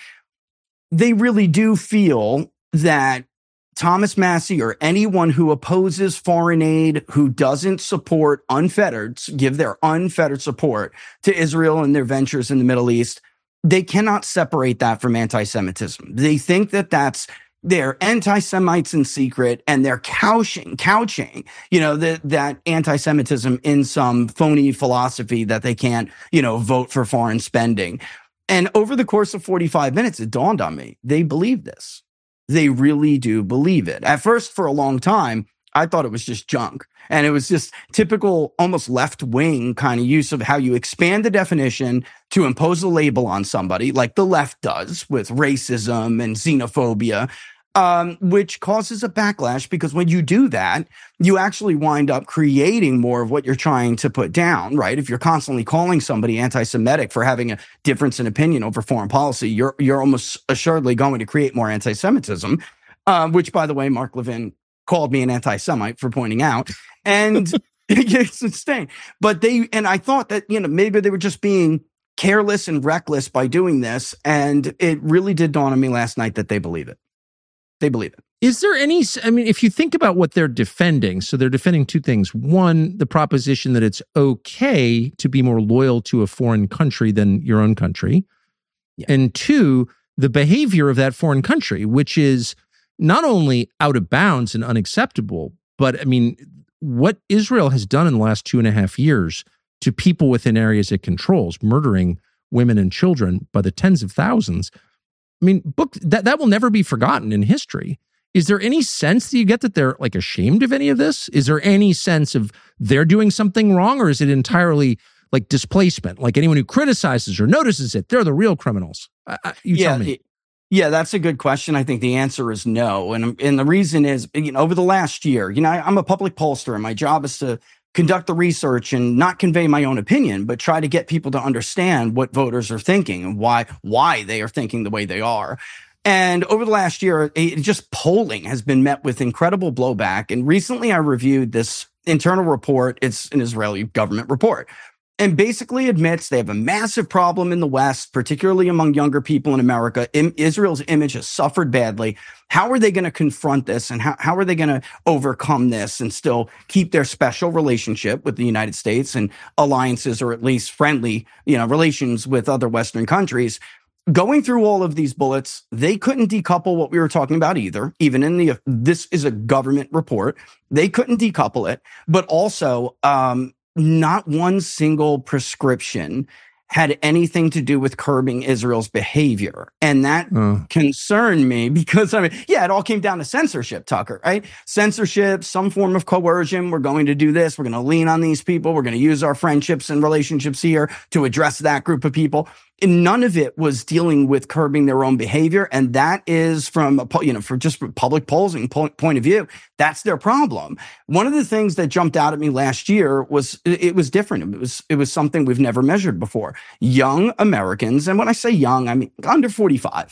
They really do feel that Thomas Massie or anyone who opposes foreign aid, who doesn't support unfettered, give their unfettered support to Israel and their ventures in the Middle East, they cannot separate that from anti-Semitism. They think that that's they're anti-Semites in secret, and they're couching, couching, you know, the, that anti-Semitism in some phony philosophy that they can't, you know, vote for foreign spending. And over the course of forty-five minutes, it dawned on me, they believe this. They really do believe it. At first, for a long time, I thought it was just junk. And it was just typical, almost left-wing kind of use of how you expand the definition to impose a label on somebody, like the left does with racism and xenophobia, um, which causes a backlash because when you do that, you actually wind up creating more of what you're trying to put down, right? If you're constantly calling somebody anti-Semitic for having a difference in opinion over foreign policy, you're you're almost assuredly going to create more anti-Semitism, uh, which, by the way, Mark Levin called me an anti-Semite for pointing out. And it's insane. But they, and I thought that, you know, maybe they were just being careless and reckless by doing this. And it really did dawn on me last night that they believe it. They believe it. Is there any, I mean, if you think about what they're defending, so they're defending two things. One, the proposition that it's okay to be more loyal to a foreign country than your own country. Yeah. And two, the behavior of that foreign country, which is not only out of bounds and unacceptable, but I mean, what Israel has done in the last two and a half years to people within areas it controls, murdering women and children by the tens of thousands. I mean, book that, that will never be forgotten in history. Is there any sense that you get that they're like ashamed of any of this? Is there any sense of they're doing something wrong, or is it entirely like displacement? Like anyone who criticizes or notices it, they're the real criminals. I, I, you yeah, tell me. It, Yeah, that's a good question. I think the answer is no. And, and the reason is, you know, over the last year, you know, I, I'm a public pollster and my job is to conduct the research and not convey my own opinion, but try to get people to understand what voters are thinking and why, why they are thinking the way they are. And over the last year, it, just polling has been met with incredible blowback. And recently I reviewed this internal report. It's an Israeli government report. And basically admits they have a massive problem in the West, particularly among younger people in America. In, Israel's image has suffered badly. How are they going to confront this, and how, how are they going to overcome this and still keep their special relationship with the United States and alliances, or at least friendly, you know, relations with other Western countries? Going through all of these bullets, they couldn't decouple what we were talking about either. Even in the, this is a government report. They couldn't decouple it, but also, um, not one single prescription had anything to do with curbing Israel's behavior. And that oh. concerned me because, I mean, yeah, it all came down to censorship, Tucker, right? Censorship, some form of coercion. We're going to do this. We're going to lean on these people. We're going to use our friendships and relationships here to address that group of people. And none of it was dealing with curbing their own behavior. And that is from, a, you know, for just public polling point of view, that's their problem. One of the things that jumped out at me last year was it was different. It was, it was something we've never measured before. Young Americans, and when I say young, I mean under forty-five,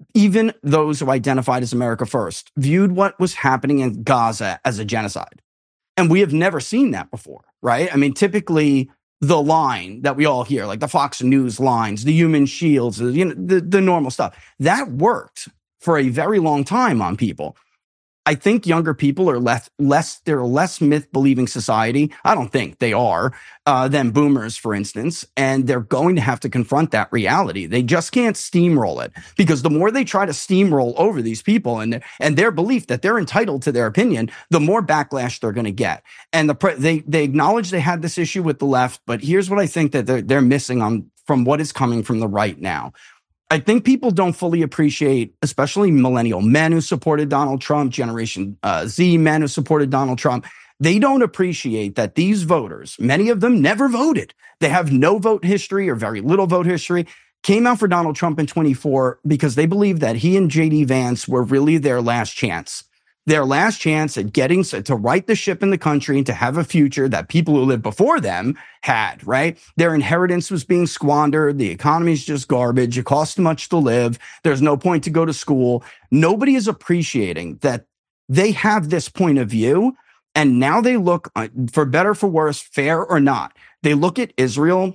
even those who identified as America First viewed what was happening in Gaza as a genocide. And we have never seen that before, right? I mean, typically the line that we all hear, like the Fox News lines, the human shields, you know, the, the normal stuff, that worked for a very long time on people. I think younger people are less, less they're a less myth-believing society. I don't think they are, uh, than boomers, for instance. And they're going to have to confront that reality. They just can't steamroll it, because the more they try to steamroll over these people and their, and their belief that they're entitled to their opinion, the more backlash they're going to get. And the pre- they they acknowledge they had this issue with the left, but here's what I think that they're, they're missing on from what is coming from the right now. I think people don't fully appreciate, especially millennial men who supported Donald Trump, Generation uh, Z men who supported Donald Trump. They don't appreciate that these voters, many of them never voted. They have no vote history or very little vote history, came out for Donald Trump in twenty-four because they believed that he and J D Vance were really their last chance. Their last chance at getting to right the ship in the country and to have a future that people who lived before them had, right? Their inheritance was being squandered. The economy is just garbage. It costs too much to live. There's no point to go to school. Nobody is appreciating that they have this point of view. And now they look, for better, for worse, fair or not, they look at Israel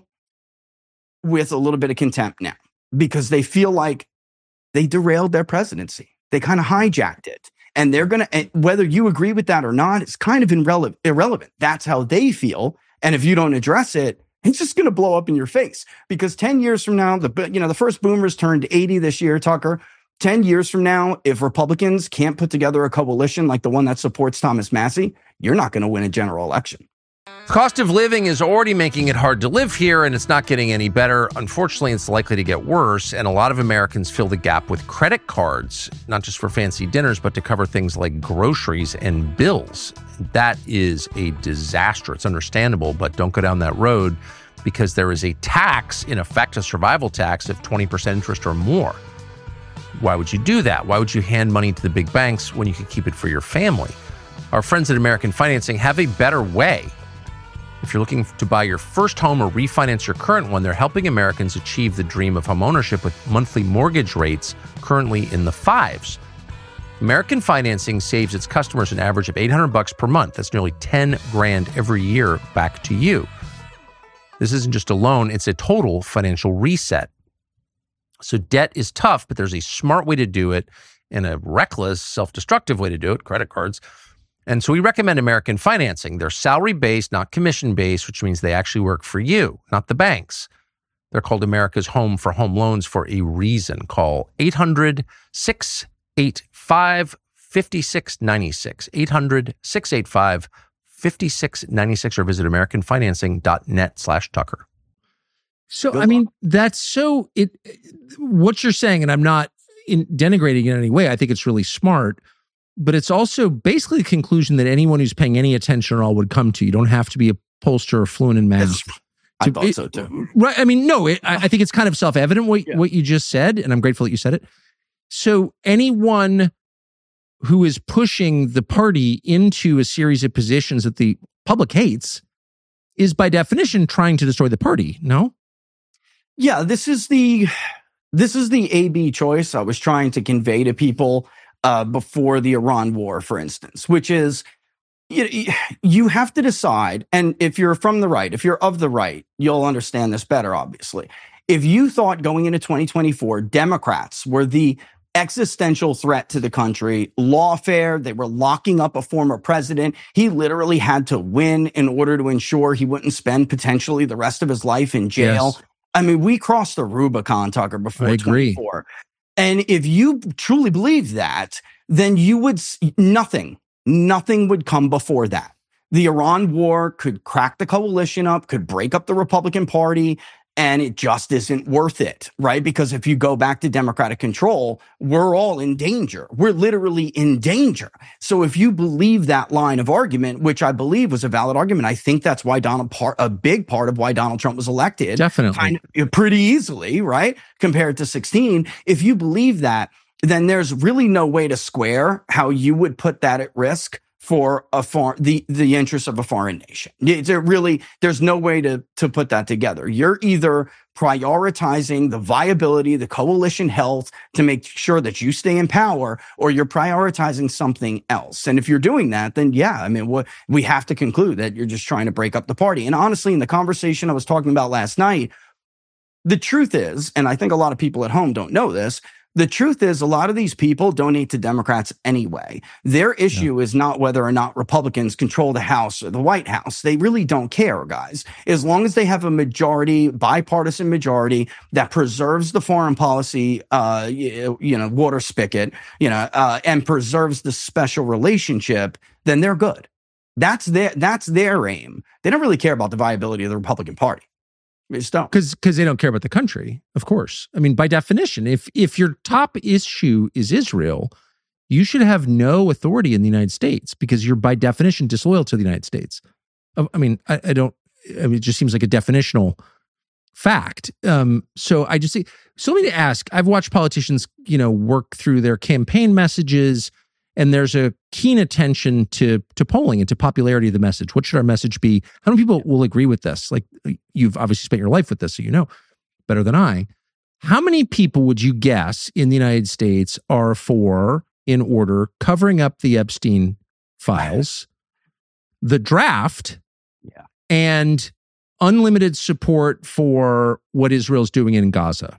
with a little bit of contempt now, because they feel like they derailed their presidency. They kind of hijacked it. And they're going to, whether you agree with that or not, it's kind of irrele- irrelevant. That's how they feel. And if you don't address it, it's just going to blow up in your face. Because ten years from now, the you know the first boomers turned eighty this year, Tucker. ten years from now, if Republicans can't put together a coalition like the one that supports Thomas Massie, you're not going to win a general election. Cost of living is already making it hard to live here, and it's not getting any better. Unfortunately, it's likely to get worse, and a lot of Americans fill the gap with credit cards, not just for fancy dinners, but to cover things like groceries and bills. That is a disaster. It's understandable, but don't go down that road, because there is a tax, in effect, a survival tax of twenty percent interest or more. Why would you do that? Why would you hand money to the big banks when you could keep it for your family? Our friends at American Financing have a better way. If you're looking to buy your first home or refinance your current one, they're helping Americans achieve the dream of homeownership with monthly mortgage rates currently in the fives. American Financing saves its customers an average of eight hundred bucks per month. That's nearly ten grand every year back to you. This isn't just a loan, it's a total financial reset. So debt is tough, but there's a smart way to do it and a reckless, self-destructive way to do it, credit cards. And so we recommend American Financing. They're salary-based, not commission-based, which means they actually work for you, not the banks. They're called America's Home for Home Loans for a reason. Call eight hundred, six eight five, five six nine six, eight hundred, six eight five, five six nine six, or visit americanfinancing.net slash Tucker. So, Good I mean, luck. That's so, it. what you're saying, and I'm not in denigrating in any way, I think it's really smart, but it's also basically the conclusion that anyone who's paying any attention at all would come to. You don't have to be a pollster or fluent in math. I thought it, so too. Right. I mean, no, it, I, I think it's kind of self-evident what, yeah. what you just said, and I'm grateful that you said it. So anyone who is pushing the party into a series of positions that the public hates is by definition trying to destroy the party, no? Yeah, this is the this is the A B choice I was trying to convey to people uh, before the Iran war, for instance, which is you, you have to decide. And if you're from the right, if you're of the right, you'll understand this better, obviously. If you thought going into twenty twenty-four, Democrats were the existential threat to the country, lawfare, they were locking up a former president. He literally had to win in order to ensure he wouldn't spend potentially the rest of his life in jail. Yes. I mean, we crossed the Rubicon, Tucker, before twenty-four. And if you truly believe that, then you would, nothing, nothing would come before that. The Iran war could crack the coalition up, could break up the Republican Party, and it just isn't worth it, right? Because if you go back to Democratic control, we're all in danger. We're literally in danger. So if you believe that line of argument, which I believe was a valid argument, I think that's why Donald, part, a big part of why Donald Trump was elected. Definitely. Kind of, pretty easily, right? Compared to sixteen. If you believe that, then there's really no way to square how you would put that at risk for a for the the interests of a foreign nation. There really, there's no way to to put that together. You're either prioritizing the viability, the coalition health to make sure that you stay in power, or you're prioritizing something else. And if you're doing that, then yeah, I mean, what, we have to conclude that you're just trying to break up the party. And honestly, in the conversation I was talking about last night, the truth is, and I think a lot of people at home don't know this, the truth is a lot of these people donate to Democrats anyway. Their issue yeah. is not whether or not Republicans control the House or the White House. They really don't care, guys. As long as they have a majority, bipartisan majority that preserves the foreign policy, uh, you, you know, water spigot, you know, uh, and preserves the special relationship, then they're good. That's their, that's their aim. They don't really care about the viability of the Republican Party. They just don't. Because because they don't care about the country, of course. I mean, by definition, if if your top issue is Israel, you should have no authority in the United States because you're by definition disloyal to the United States. I mean, I, I don't. I mean, it just seems like a definitional fact. Um, so I just see. So let me ask. I've watched politicians, you know, work through their campaign messages, and there's a keen attention to to polling and to popularity of the message. What should our message be? How many people will agree with this? Like, you've obviously spent your life with this, so you know better than I. How many people would you guess in the United States are for, in order, covering up the Epstein files, the draft, yeah. and unlimited support for what Israel's doing in Gaza?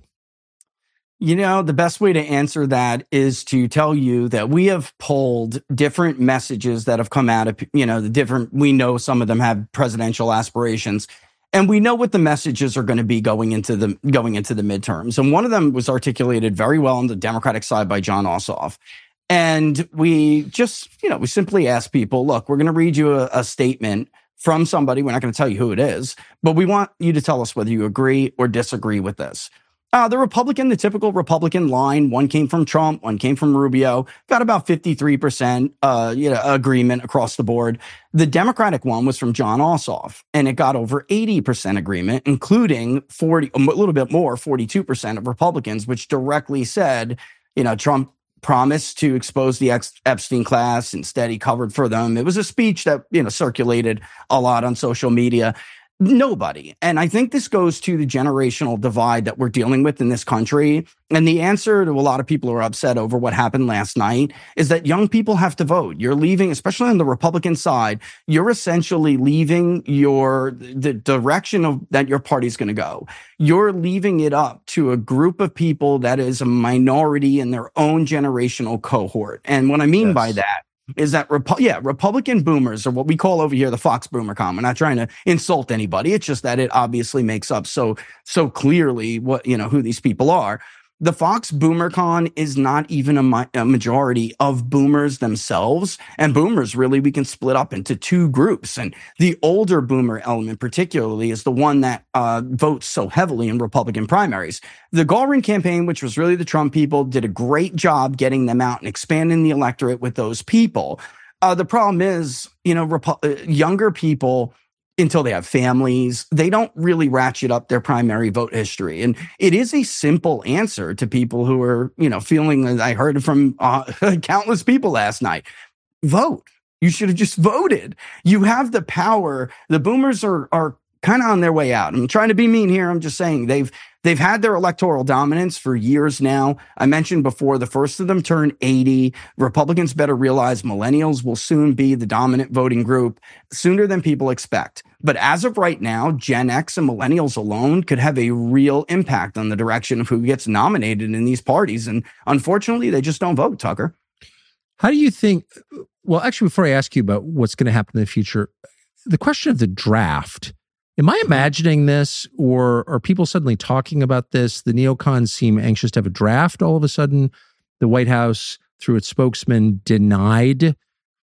You know, the best way to answer that is to tell you that we have polled different messages that have come out of, you know, the different, we know some of them have presidential aspirations, and we know what the messages are going to be going into the, going into the midterms. And one of them was articulated very well on the Democratic side by Jon Ossoff. And we just, you know, we simply ask people, look, we're going to read you a, a statement from somebody. We're not going to tell you who it is, but we want you to tell us whether you agree or disagree with this. Uh, the Republican, the typical Republican line, one came from Trump, one came from Rubio, got about fifty-three percent uh, you know, agreement across the board. The Democratic one was from Jon Ossoff, and it got over eighty percent agreement, including forty, a little bit more, forty-two percent of Republicans, which directly said, you know, Trump promised to expose the Epstein class. Instead, he covered for them. It was a speech that, you know, circulated a lot on social media. Nobody. And I think this goes to the generational divide that we're dealing with in this country. And the answer to a lot of people who are upset over what happened last night is that young people have to vote. You're leaving, especially on the Republican side, you're essentially leaving your, the direction of that your party's going to go. You're leaving it up to a group of people that is a minority in their own generational cohort. And what I mean yes. by that is that, Repu- yeah, Republican boomers are what we call over here the Fox boomer con. We're not trying to insult anybody. It's just that it obviously makes up so so clearly what, you know, who these people are. The Fox boomer con is not even a, ma- a majority of boomers themselves. And boomers, really, we can split up into two groups. And the older boomer element particularly is the one that uh, votes so heavily in Republican primaries. The Galrin campaign, which was really the Trump people, did a great job getting them out and expanding the electorate with those people. Uh, the problem is, you know, Repu- younger people, until they have families, they don't really ratchet up their primary vote history. And it is a simple answer to people who are, you know, feeling, I heard from uh, countless people last night, vote. You should have just voted. You have the power. The boomers are, are kind of on their way out. I'm trying to be mean here. I'm just saying they've, they've had their electoral dominance for years now. I mentioned before, the first of them turned eighty. Republicans better realize millennials will soon be the dominant voting group sooner than people expect. But as of right now, Gen X and millennials alone could have a real impact on the direction of who gets nominated in these parties. And unfortunately, they just don't vote, Tucker. How do you think, well, actually, before I ask you about what's going to happen in the future, the question of the draft, am I imagining this, or are people suddenly talking about this? The neocons seem anxious to have a draft all of a sudden. The White House, through its spokesman, denied th-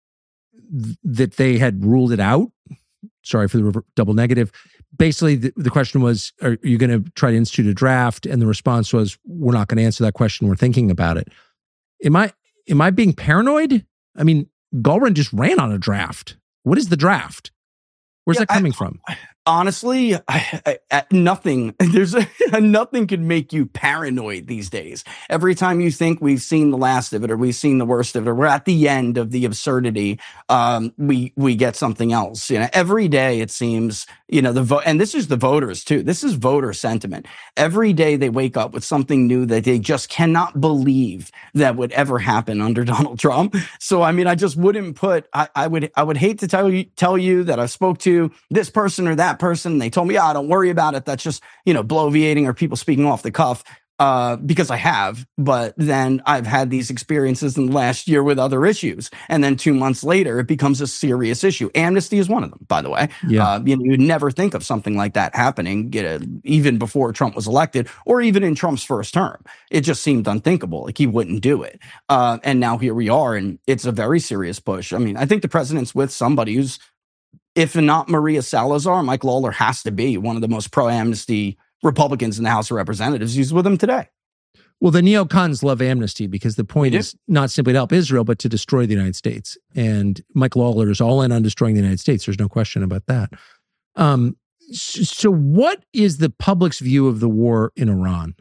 that they had ruled it out. Sorry for the re- double negative. Basically, the, the question was, are you going to try to institute a draft? And the response was, we're not going to answer that question. We're thinking about it. Am I am I being paranoid? I mean, Galrin just ran on a draft. What is the draft? Where's yeah, that coming I, from? Honestly, I, I, I, nothing. There's a, nothing could make you paranoid these days. Every time you think we've seen the last of it, or we've seen the worst of it, or we're at the end of the absurdity, um, we we get something else. You know, every day it seems. You know, the vote, and this is the voters too. This is voter sentiment. Every day they wake up with something new that they just cannot believe that would ever happen under Donald Trump. So, I mean, I just wouldn't put. I, I would. I would hate to tell you tell you that I spoke to this person or that person. They told me, "Ah, don't worry about it. That's just, you know, bloviating or people speaking off the cuff." Uh, because I have, but then I've had these experiences in the last year with other issues. And then two months later, it becomes a serious issue. Amnesty is one of them, by the way. Yeah. Uh, you know, you'd never think of something like that happening, you know, even before Trump was elected, or even in Trump's first term. It just seemed unthinkable. Like he wouldn't do it. Uh, and now here we are, and it's a very serious push. I mean, I think the president's with somebody who's, if not Maria Salazar, Mike Lawler has to be one of the most pro-amnesty Republicans in the House of Representatives. He's with them today. Well, the neocons love amnesty because the point is not simply to help Israel, but to destroy the United States. And Mike Lawler is all in on destroying the United States. There's no question about that. Um, so what is the public's view of the war in Iran?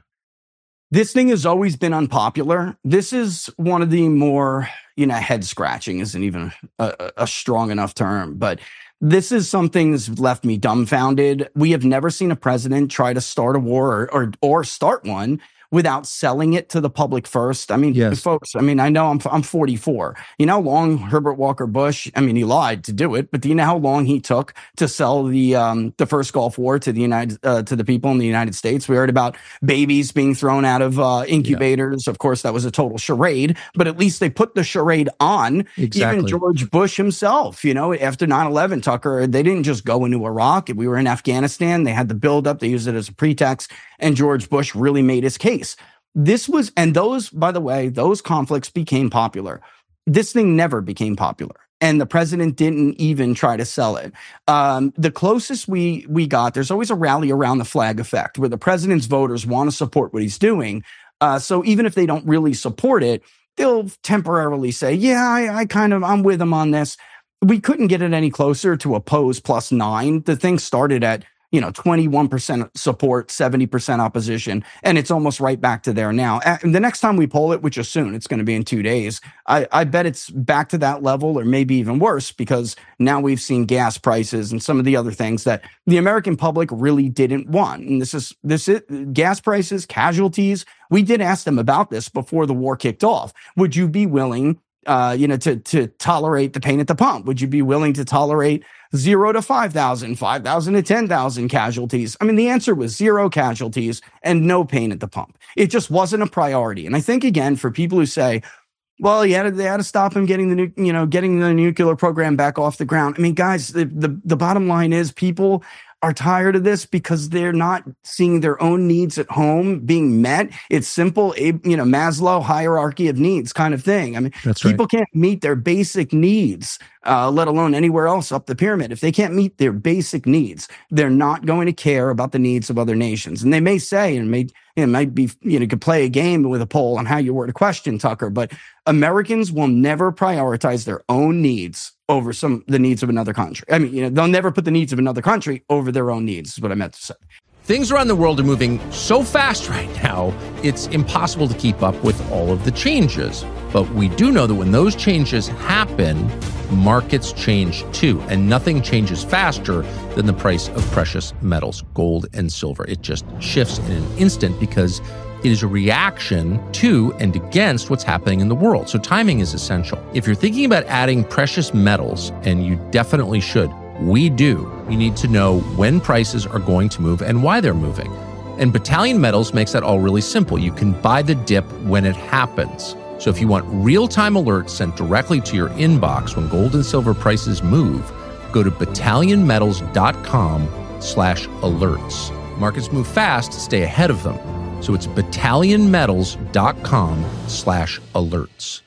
This thing has always been unpopular. This is one of the more, you know, head scratching isn't even a, a strong enough term, but this is something that's left me dumbfounded. We have never seen a president try to start a war or or, or start one without selling it to the public first. I mean, yes. folks, I mean, I know I'm I'm forty-four. You know how long Herbert Walker Bush, I mean, he lied to do it, but do you know how long he took to sell the um, the first Gulf War to the United uh, to the people in the United States? We heard about babies being thrown out of uh, incubators. Yeah. Of course, that was a total charade, but at least they put the charade on. Exactly. Even George Bush himself, you know, after nine eleven, Tucker, they didn't just go into Iraq. We were in Afghanistan. They had the buildup. They used it as a pretext. And George Bush really made his case. This was, and those, by the way, those conflicts became popular. This thing never became popular. And the president didn't even try to sell it. Um, the closest we we got, there's always a rally around the flag effect where the president's voters want to support what he's doing. Uh, so even if they don't really support it, they'll temporarily say, yeah, I, I kind of, I'm with him on this. We couldn't get it any closer to oppose plus nine. The thing started at, you know, twenty-one percent support, seventy percent opposition, and it's almost right back to there now. And the next time we poll it, which is soon, it's going to be in two days, I, I bet it's back to that level or maybe even worse because now we've seen gas prices and some of the other things that the American public really didn't want. And this is, this is gas prices, casualties. We did ask them about this before the war kicked off. Would you be willing Uh, you know, to to tolerate the pain at the pump? Would you be willing to tolerate zero to five thousand, five thousand to ten thousand casualties? I mean, the answer was zero casualties and no pain at the pump. It just wasn't a priority. And I think, again, for people who say, well, he had to, they had to stop him getting the new, you know, getting the nuclear program back off the ground. I mean, guys, the, the, the bottom line is people are tired of this because they're not seeing their own needs at home being met. It's simple, you know, Maslow hierarchy of needs kind of thing. I mean, That's people right. can't meet their basic needs, uh, let alone anywhere else up the pyramid. If they can't meet their basic needs, they're not going to care about the needs of other nations. And they may say, and may, it might be, you know, could play a game with a poll on how you word a question, Tucker, but Americans will never prioritize their own needs over some the needs of another country. I mean, you know, they'll never put the needs of another country over their own needs, is what I meant to say. Things around the world are moving so fast right now, it's impossible to keep up with all of the changes. But we do know that when those changes happen, markets change too. And nothing changes faster than the price of precious metals, gold and silver. It just shifts in an instant because it is a reaction to and against what's happening in the world. So timing is essential. If you're thinking about adding precious metals, and you definitely should, we do, you need to know when prices are going to move and why they're moving. And Battalion Metals makes that all really simple. You can buy the dip when it happens. So if you want real-time alerts sent directly to your inbox when gold and silver prices move, go to battalion metals dot com slash alerts. Markets move fast, stay ahead of them. So it's battalion metals dot com slash alerts.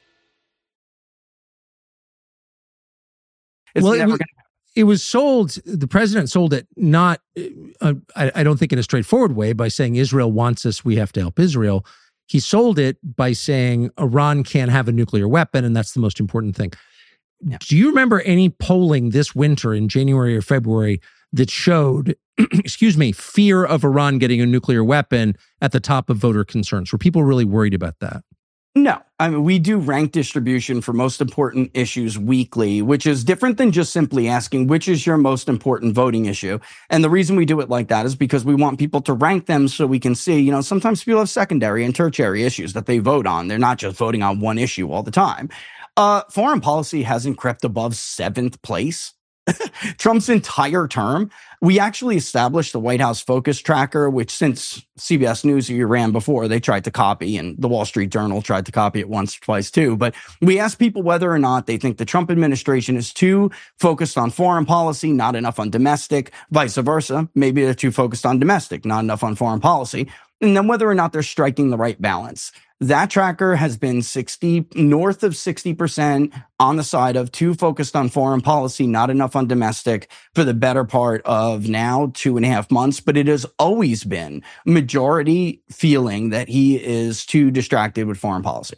It's well, never it, gonna- it was sold, the president sold it not, uh, I, I don't think in a straightforward way, by saying Israel wants us, we have to help Israel. He sold it by saying Iran can't have a nuclear weapon, and that's the most important thing. Yeah. Do you remember any polling this winter in January or February that showed, excuse me, fear of Iran getting a nuclear weapon at the top of voter concerns? Were people really worried about that? No, I mean, we do rank distribution for most important issues weekly, which is different than just simply asking which is your most important voting issue. And the reason we do it like that is because we want people to rank them so we can see, you know, sometimes people have secondary and tertiary issues that they vote on. They're not just voting on one issue all the time. Uh, foreign policy hasn't crept above seventh place. Trump's entire term. We actually established the White House Focus Tracker, which since C B S News ran before, they tried to copy, and the Wall Street Journal tried to copy it once or twice too. But we asked people whether or not they think the Trump administration is too focused on foreign policy, not enough on domestic, vice versa. Maybe they're too focused on domestic, not enough on foreign policy. And then whether or not they're striking the right balance. That tracker has been sixty, north of sixty percent on the side of too focused on foreign policy, not enough on domestic for the better part of now two and a half months. But it has always been majority feeling that he is too distracted with foreign policy.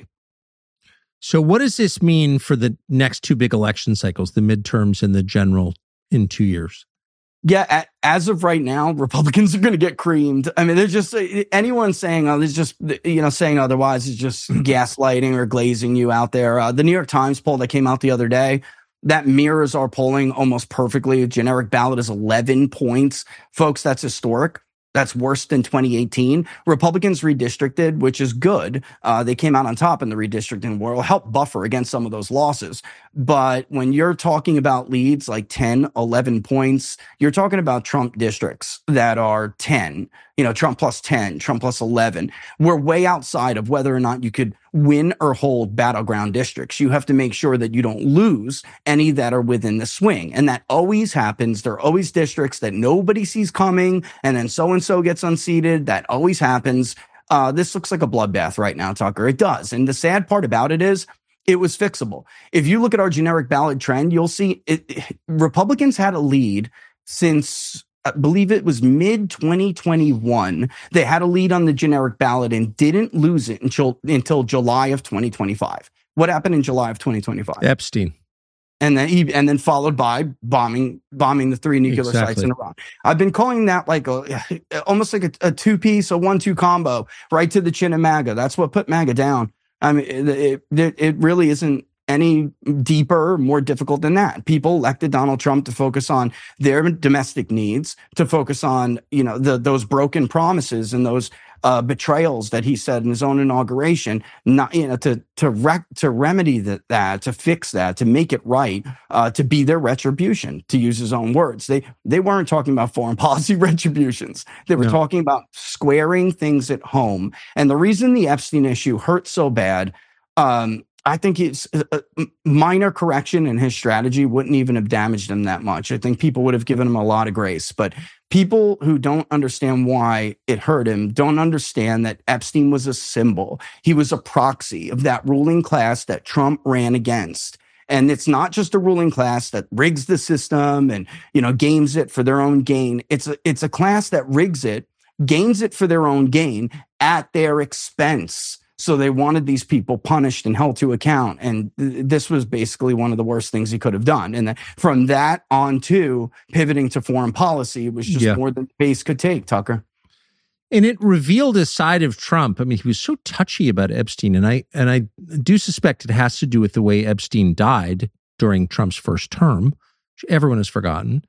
So what does this mean for the next two big election cycles, the midterms and the general in two years? Yeah, as of right now, Republicans are going to get creamed. I mean, they're just, anyone saying, oh, there's just, you know, saying otherwise is just gaslighting or glazing you out there. Uh, the New York Times poll that came out the other day, that mirrors our polling almost perfectly. A generic ballot is eleven points. Folks, that's historic. That's worse than twenty eighteen. Republicans redistricted, which is good. Uh, they came out on top in the redistricting world, help buffer against some of those losses. But when you're talking about leads like ten, eleven points, you're talking about Trump districts that are ten, you know, Trump plus ten, Trump plus eleven. We're way outside of whether or not you could win or hold battleground districts. You have to make sure that you don't lose any that are within the swing. And that always happens. There are always districts that nobody sees coming, and then so-and-so gets unseated. That always happens. Uh, this looks like a bloodbath right now, Tucker. It does. And the sad part about it is it was fixable. If you look at our generic ballot trend, you'll see it, it, Republicans had a lead since I believe it was mid twenty twenty-one. They had a lead on the generic ballot and didn't lose it until until July of twenty twenty-five. What happened in July of twenty twenty-five? Epstein. And then and then followed by bombing bombing the three nuclear Exactly. sites in Iran. I've been calling that like a almost like a, a two piece, a one two combo, right to the chin of MAGA. That's what put MAGA down. I mean, it it, it really isn't any deeper, more difficult than that. People elected Donald Trump to focus on their domestic needs, to focus on, you know, the, those broken promises and those uh, betrayals that he said in his own inauguration, not, you know, to, to, rec- to remedy that, that, to fix that, to make it right, uh, to be their retribution, to use his own words. They, they weren't talking about foreign policy retributions. They were No. talking about squaring things at home. And the reason the Epstein issue hurt so bad, um, I think it's a minor correction in his strategy wouldn't even have damaged him that much. I think people would have given him a lot of grace. But people who don't understand why it hurt him don't understand that Epstein was a symbol. He was a proxy of that ruling class that Trump ran against. And it's not just a ruling class that rigs the system and, you know, games it for their own gain. It's a, it's a class that rigs it, gains it for their own gain at their expense. So they wanted these people punished and held to account. And th- this was basically one of the worst things he could have done. And th- from that on to pivoting to foreign policy, it was just Yeah. more than the base could take, Tucker. And it revealed a side of Trump. I mean, he was so touchy about Epstein. And I and I do suspect it has to do with the way Epstein died during Trump's first term, which everyone has forgotten.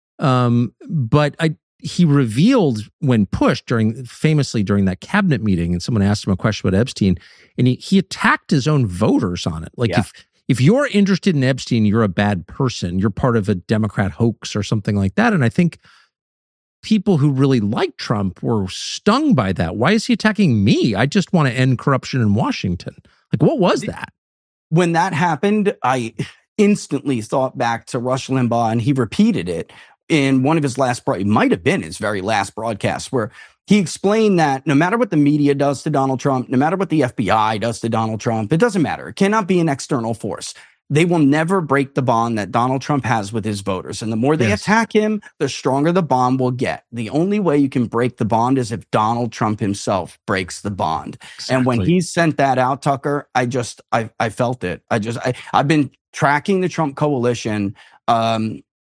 Um, but I he revealed when pushed during famously during that cabinet meeting, and someone asked him a question about Epstein, and he, he attacked his own voters on it. Like Yeah. if if you're interested in Epstein, you're a bad person. You're part of a Democrat hoax or something like that. And I think people who really like Trump were stung by that. Why is he attacking me? I just want to end corruption in Washington. Like, what was that? When that happened, I instantly thought back to Rush Limbaugh, and he repeated it in one of his last, it might have been his very last broadcast, where he explained that no matter what the media does to Donald Trump, no matter what the F B I does to Donald Trump, it doesn't matter. It cannot be an external force. They will never break the bond that Donald Trump has with his voters. And the more they Yes. attack him, the stronger the bond will get. The only way you can break the bond is if Donald Trump himself breaks the bond. And when Exactly. he sent that out, Tucker, I just, I, I felt it. I just, I, I've been tracking the Trump coalition, um,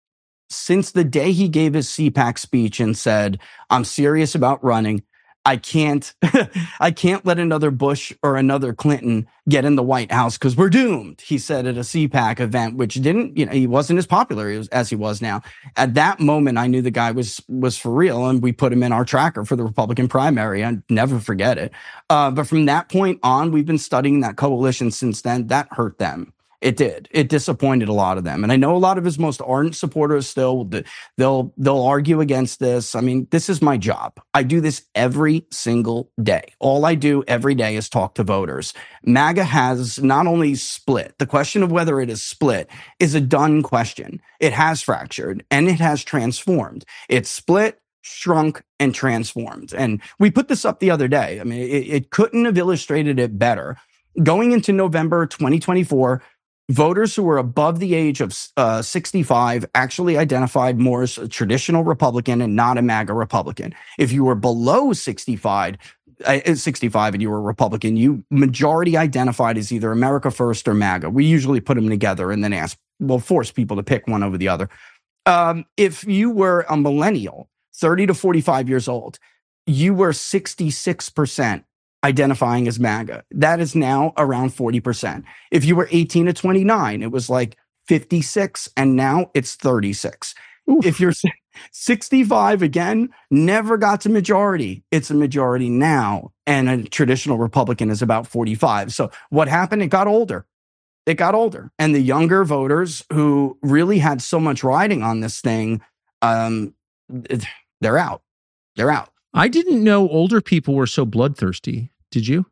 since the day he gave his C PAC speech and said, I'm serious about running. I can't, I can't let another Bush or another Clinton get in the White House because we're doomed. He said at a C PAC event, which didn't, you know, he wasn't as popular as he was now. At that moment, I knew the guy was was for real, and we put him in our tracker for the Republican primary. I'd never forget it. Uh, but from that point on, we've been studying that coalition since then. That hurt them. It did. It disappointed a lot of them. And I know a lot of his most ardent supporters still, they'll, they'll argue against this. I mean, this is my job. I do this every single day. All I do every day is talk to voters. MAGA has not only split, the question of whether it is split is a done question. It has fractured and it has transformed. It's split, shrunk, and transformed. And we put this up the other day. I mean, it, it couldn't have illustrated it better. Going into November twenty twenty-four, voters who were above the age of uh, sixty-five actually identified more as a traditional Republican and not a MAGA Republican. If you were below sixty-five, uh, sixty-five and you were a Republican, you majority identified as either America First or MAGA. We usually put them together and then ask, we'll force people to pick one over the other. Um, if you were a millennial, thirty to forty-five years old, you were sixty-six percent identifying as MAGA. That is now around forty percent. If you were eighteen to twenty-nine, it was like fifty-six, and now it's thirty-six. Oof. If you're sixty-five, again, never got to majority. It's a majority now, and a traditional Republican is about forty-five. So what happened? It got older. It got older. And the younger voters who really had so much riding on this thing, um, they're out. They're out. I didn't know older people were so bloodthirsty. Did you?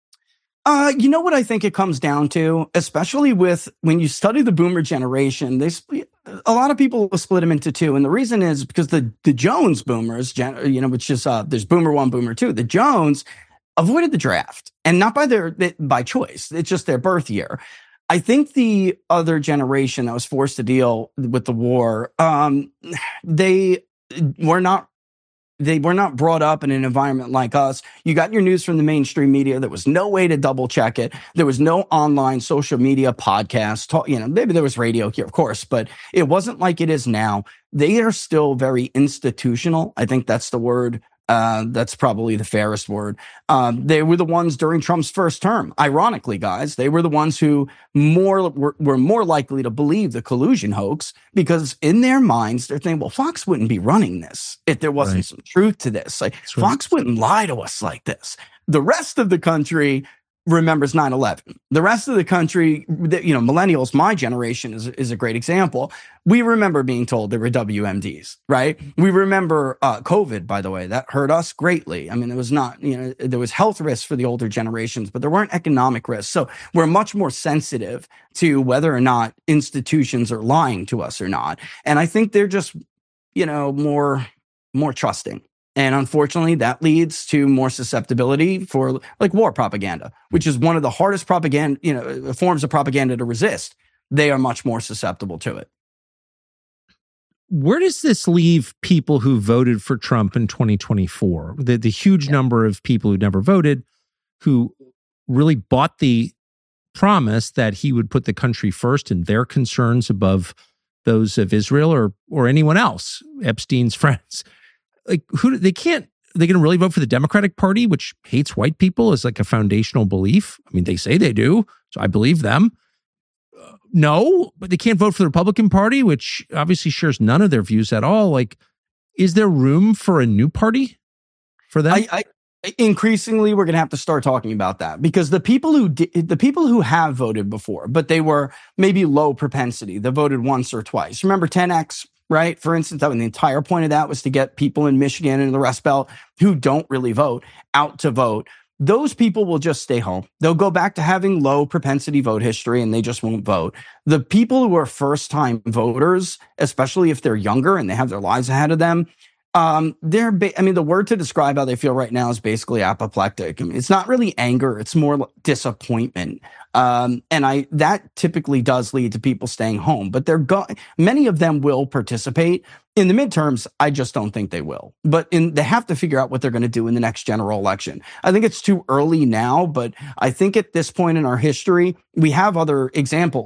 Uh, you know what I think it comes down to, especially with when you study the boomer generation, they split, a lot of people will split them into two. And the reason is because the, the Jones boomers, you know, which is, uh, there's boomer one, boomer two, the Jones avoided the draft, and not by their, by choice. It's just their birth year. I think the other generation that was forced to deal with the war, um, they were not They were not brought up in an environment like us. You got your news from the mainstream media. There was no way to double check it. There was no online social media podcast. Talk, you know, maybe there was radio here, of course, but it wasn't like it is now. They are still very institutional. I think that's the word. Uh, that's probably the fairest word. Um, they were the ones during Trump's first term. Ironically, guys, they were the ones who more were, were more likely to believe the collusion hoax, because in their minds, they're thinking, well, Fox wouldn't be running this if there wasn't right. some truth to this. Like That's Fox right. wouldn't lie to us like this. The rest of the country remembers nine eleven. The rest of the country, you know, millennials, my generation is, is a great example. We remember being told there were W M Ds, right? We remember uh, COVID, by the way, that hurt us greatly. I mean, there was not, you know, there was health risks for the older generations, but there weren't economic risks. So we're much more sensitive to whether or not institutions are lying to us or not. And I think they're just, you know, more, more trusting. And unfortunately, that leads to more susceptibility for like war propaganda, which is one of the hardest propaganda, you know, forms of propaganda to resist. They are much more susceptible to it. Where does this leave people who voted for Trump in twenty twenty-four? The, the huge yeah. number of people who never voted, who really bought the promise that he would put the country first and their concerns above those of Israel or or anyone else, Epstein's friends. Like, who they can't, they're going to really vote for the Democratic Party, which hates white people as like a foundational belief. I mean, they say they do, so I believe them. Uh, no, but they can't vote for the Republican Party, which obviously shares none of their views at all. Like, is there room for a new party for them? I, I, increasingly, we're going to have to start talking about that, because the people who di- the people who have voted before, but they were maybe low propensity, they voted once or twice. Remember ten X? Right? For instance, I mean, the entire point of that was to get people in Michigan and the Rust Belt who don't really vote out to vote. Those people will just stay home. They'll go back to having low propensity vote history, and they just won't vote. The people who are first time voters, especially if they're younger and they have their lives ahead of them, um, they're, ba- I mean, the word to describe how they feel right now is basically apoplectic. I mean, it's not really anger. It's more disappointment. Um, and I, that typically does lead to people staying home, but they're go- many of them will participate in the midterms. I just don't think they will, but in, they have to figure out what they're going to do in the next general election. I think it's too early now, but I think at this point in our history, we have other examples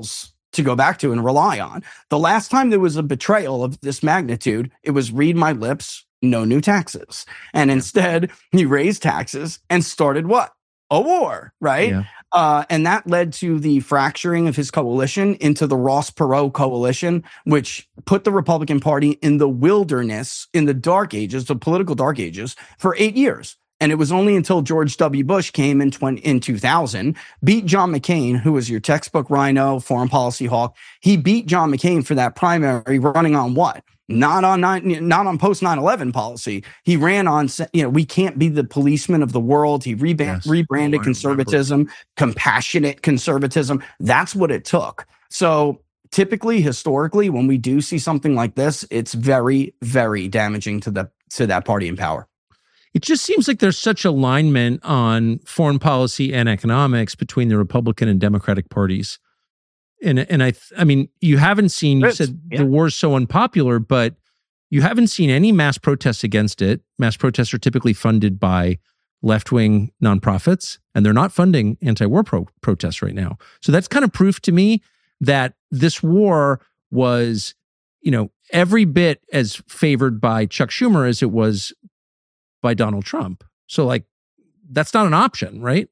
to go back to and rely on. The last time there was a betrayal of this magnitude, it was read my lips, no new taxes. And instead, he raised taxes and started what? A war, right? Yeah. Uh, and that led to the fracturing of his coalition into the Ross Perot coalition, which put the Republican Party in the wilderness, in the dark ages, the political dark ages, for eight years. And it was only until George W. Bush came in, twenty, in two thousand, beat John McCain, who was your textbook rhino, foreign policy hawk. He beat John McCain for that primary, running on what? Not on nine, not on post nine eleven policy. He ran on, you know, we can't be the policeman of the world. He reban- yes. rebranded oh, conservatism, compassionate conservatism. That's what it took. So typically, historically, when we do see something like this, it's very, very damaging to the to that party in power. It just seems like there's such alignment on foreign policy and economics between the Republican and Democratic parties. And and I I mean, you haven't seen, you said yeah. the war's so unpopular, but you haven't seen any mass protests against it. Mass protests are typically funded by left-wing nonprofits, and they're not funding anti-war pro- protests right now. So that's kind of proof to me that this war was, you know, every bit as favored by Chuck Schumer as it was by Donald Trump. So like, that's not an option, right?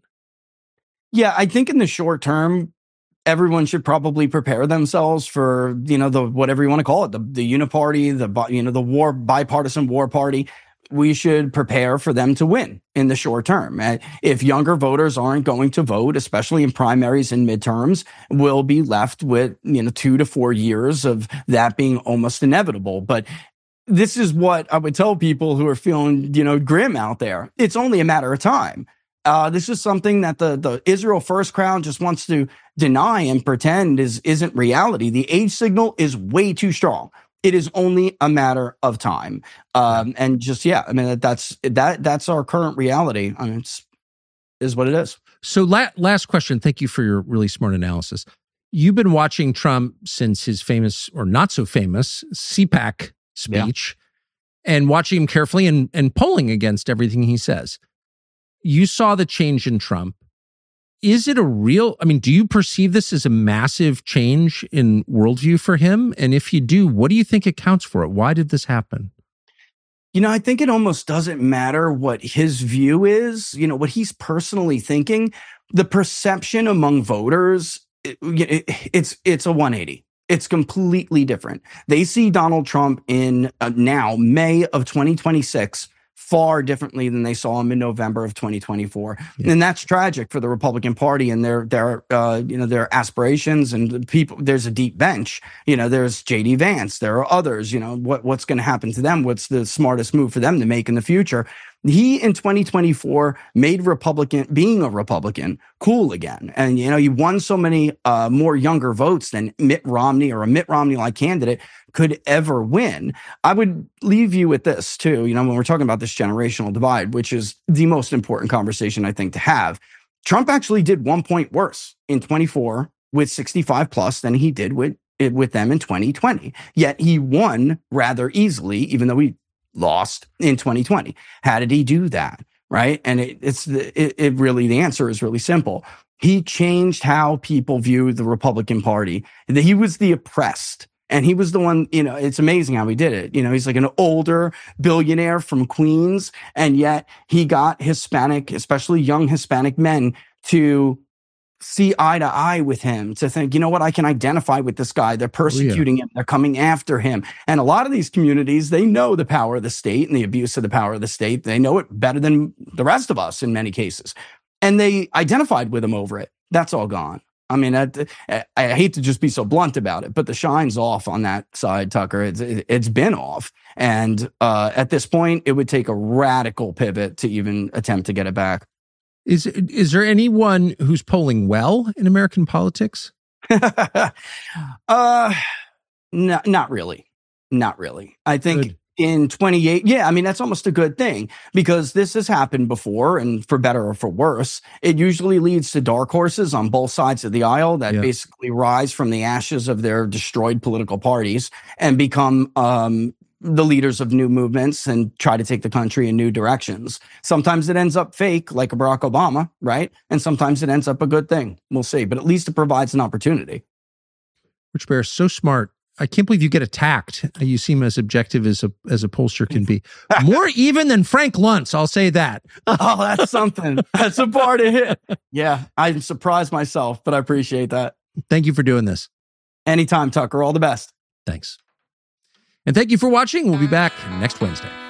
Yeah, I think in the short term, everyone should probably prepare themselves for, you know, the whatever you want to call it, the the uniparty, the you know, the war bipartisan war party. We should prepare for them to win in the short term. And if younger voters aren't going to vote, especially in primaries and midterms, we'll be left with, you know, two to four years of that being almost inevitable. But this is what I would tell people who are feeling, you know, grim out there. It's only a matter of time. Uh, this is something that the, the Israel First crowd just wants to deny and pretend is, isn't reality. The age signal is way too strong. It is only a matter of time. Um, and just, yeah, I mean, that's, that, that's our current reality. I mean, it's, is what it is. So la- last question. Thank you for your really smart analysis. You've been watching Trump since his famous or not so famous C PAC speech yeah. and watching him carefully and, and polling against everything he says. You saw the change in Trump. Is it a real, I mean, do you perceive this as a massive change in worldview for him? And if you do, what do you think accounts for it? Why did this happen? You know, I think it almost doesn't matter what his view is, you know, what he's personally thinking. The perception among voters, it, it, it's it's a one eighty. It's completely different. They see Donald Trump in uh, now May of twenty twenty-six far differently than they saw him in November of twenty twenty-four. Yeah. And that's tragic for the Republican Party and their their uh, you know their aspirations and people. There's a deep bench. You know, there's J D Vance. There are others. You know, what what's going to happen to them? What's the smartest move for them to make in the future? He, in twenty twenty-four, made Republican, being a Republican, cool again. And, you know, he won so many uh, more younger votes than Mitt Romney or a Mitt Romney-like candidate could ever win. I would leave you with this, too, you know, when we're talking about this generational divide, which is the most important conversation, I think, to have. Trump actually did one point worse in twenty-four with sixty-five plus than he did with, with them in twenty twenty. Yet he won rather easily, even though he lost in twenty twenty. How did he do that? Right. And it, it's the, it, it really, the answer is really simple. He changed how people view the Republican Party. He was the oppressed. And he was the one, you know, it's amazing how he did it. You know, he's like an older billionaire from Queens. And yet he got Hispanic, especially young Hispanic men, to see eye to eye with him, to think, you know what, I can identify with this guy. They're persecuting oh, yeah. him. They're coming after him. And a lot of these communities, they know the power of the state and the abuse of the power of the state. They know it better than the rest of us in many cases. And they identified with him over it. That's all gone. I mean, I, I hate to just be so blunt about it, but the shine's off on that side, Tucker. It's, it's been off. And uh, at this point, it would take a radical pivot to even attempt to get it back. Is is there anyone who's polling well in American politics? uh, no, not really. Not really. I think good. In twenty-eight, yeah, I mean, that's almost a good thing because this has happened before, and for better or for worse, it usually leads to dark horses on both sides of the aisle that yeah. basically rise from the ashes of their destroyed political parties and become um the leaders of new movements and try to take the country in new directions. Sometimes it ends up fake, like a Barack Obama, right? And sometimes it ends up a good thing. We'll see. But at least it provides an opportunity. Rich Bear, so smart. I can't believe you get attacked. You seem as objective as a as a pollster can be. More even than Frank Luntz, I'll say that. Oh, that's something. That's a bar to hit. Yeah, I'm surprised myself, but I appreciate that. Thank you for doing this. Anytime, Tucker. All the best. Thanks. And thank you for watching. We'll be back next Wednesday.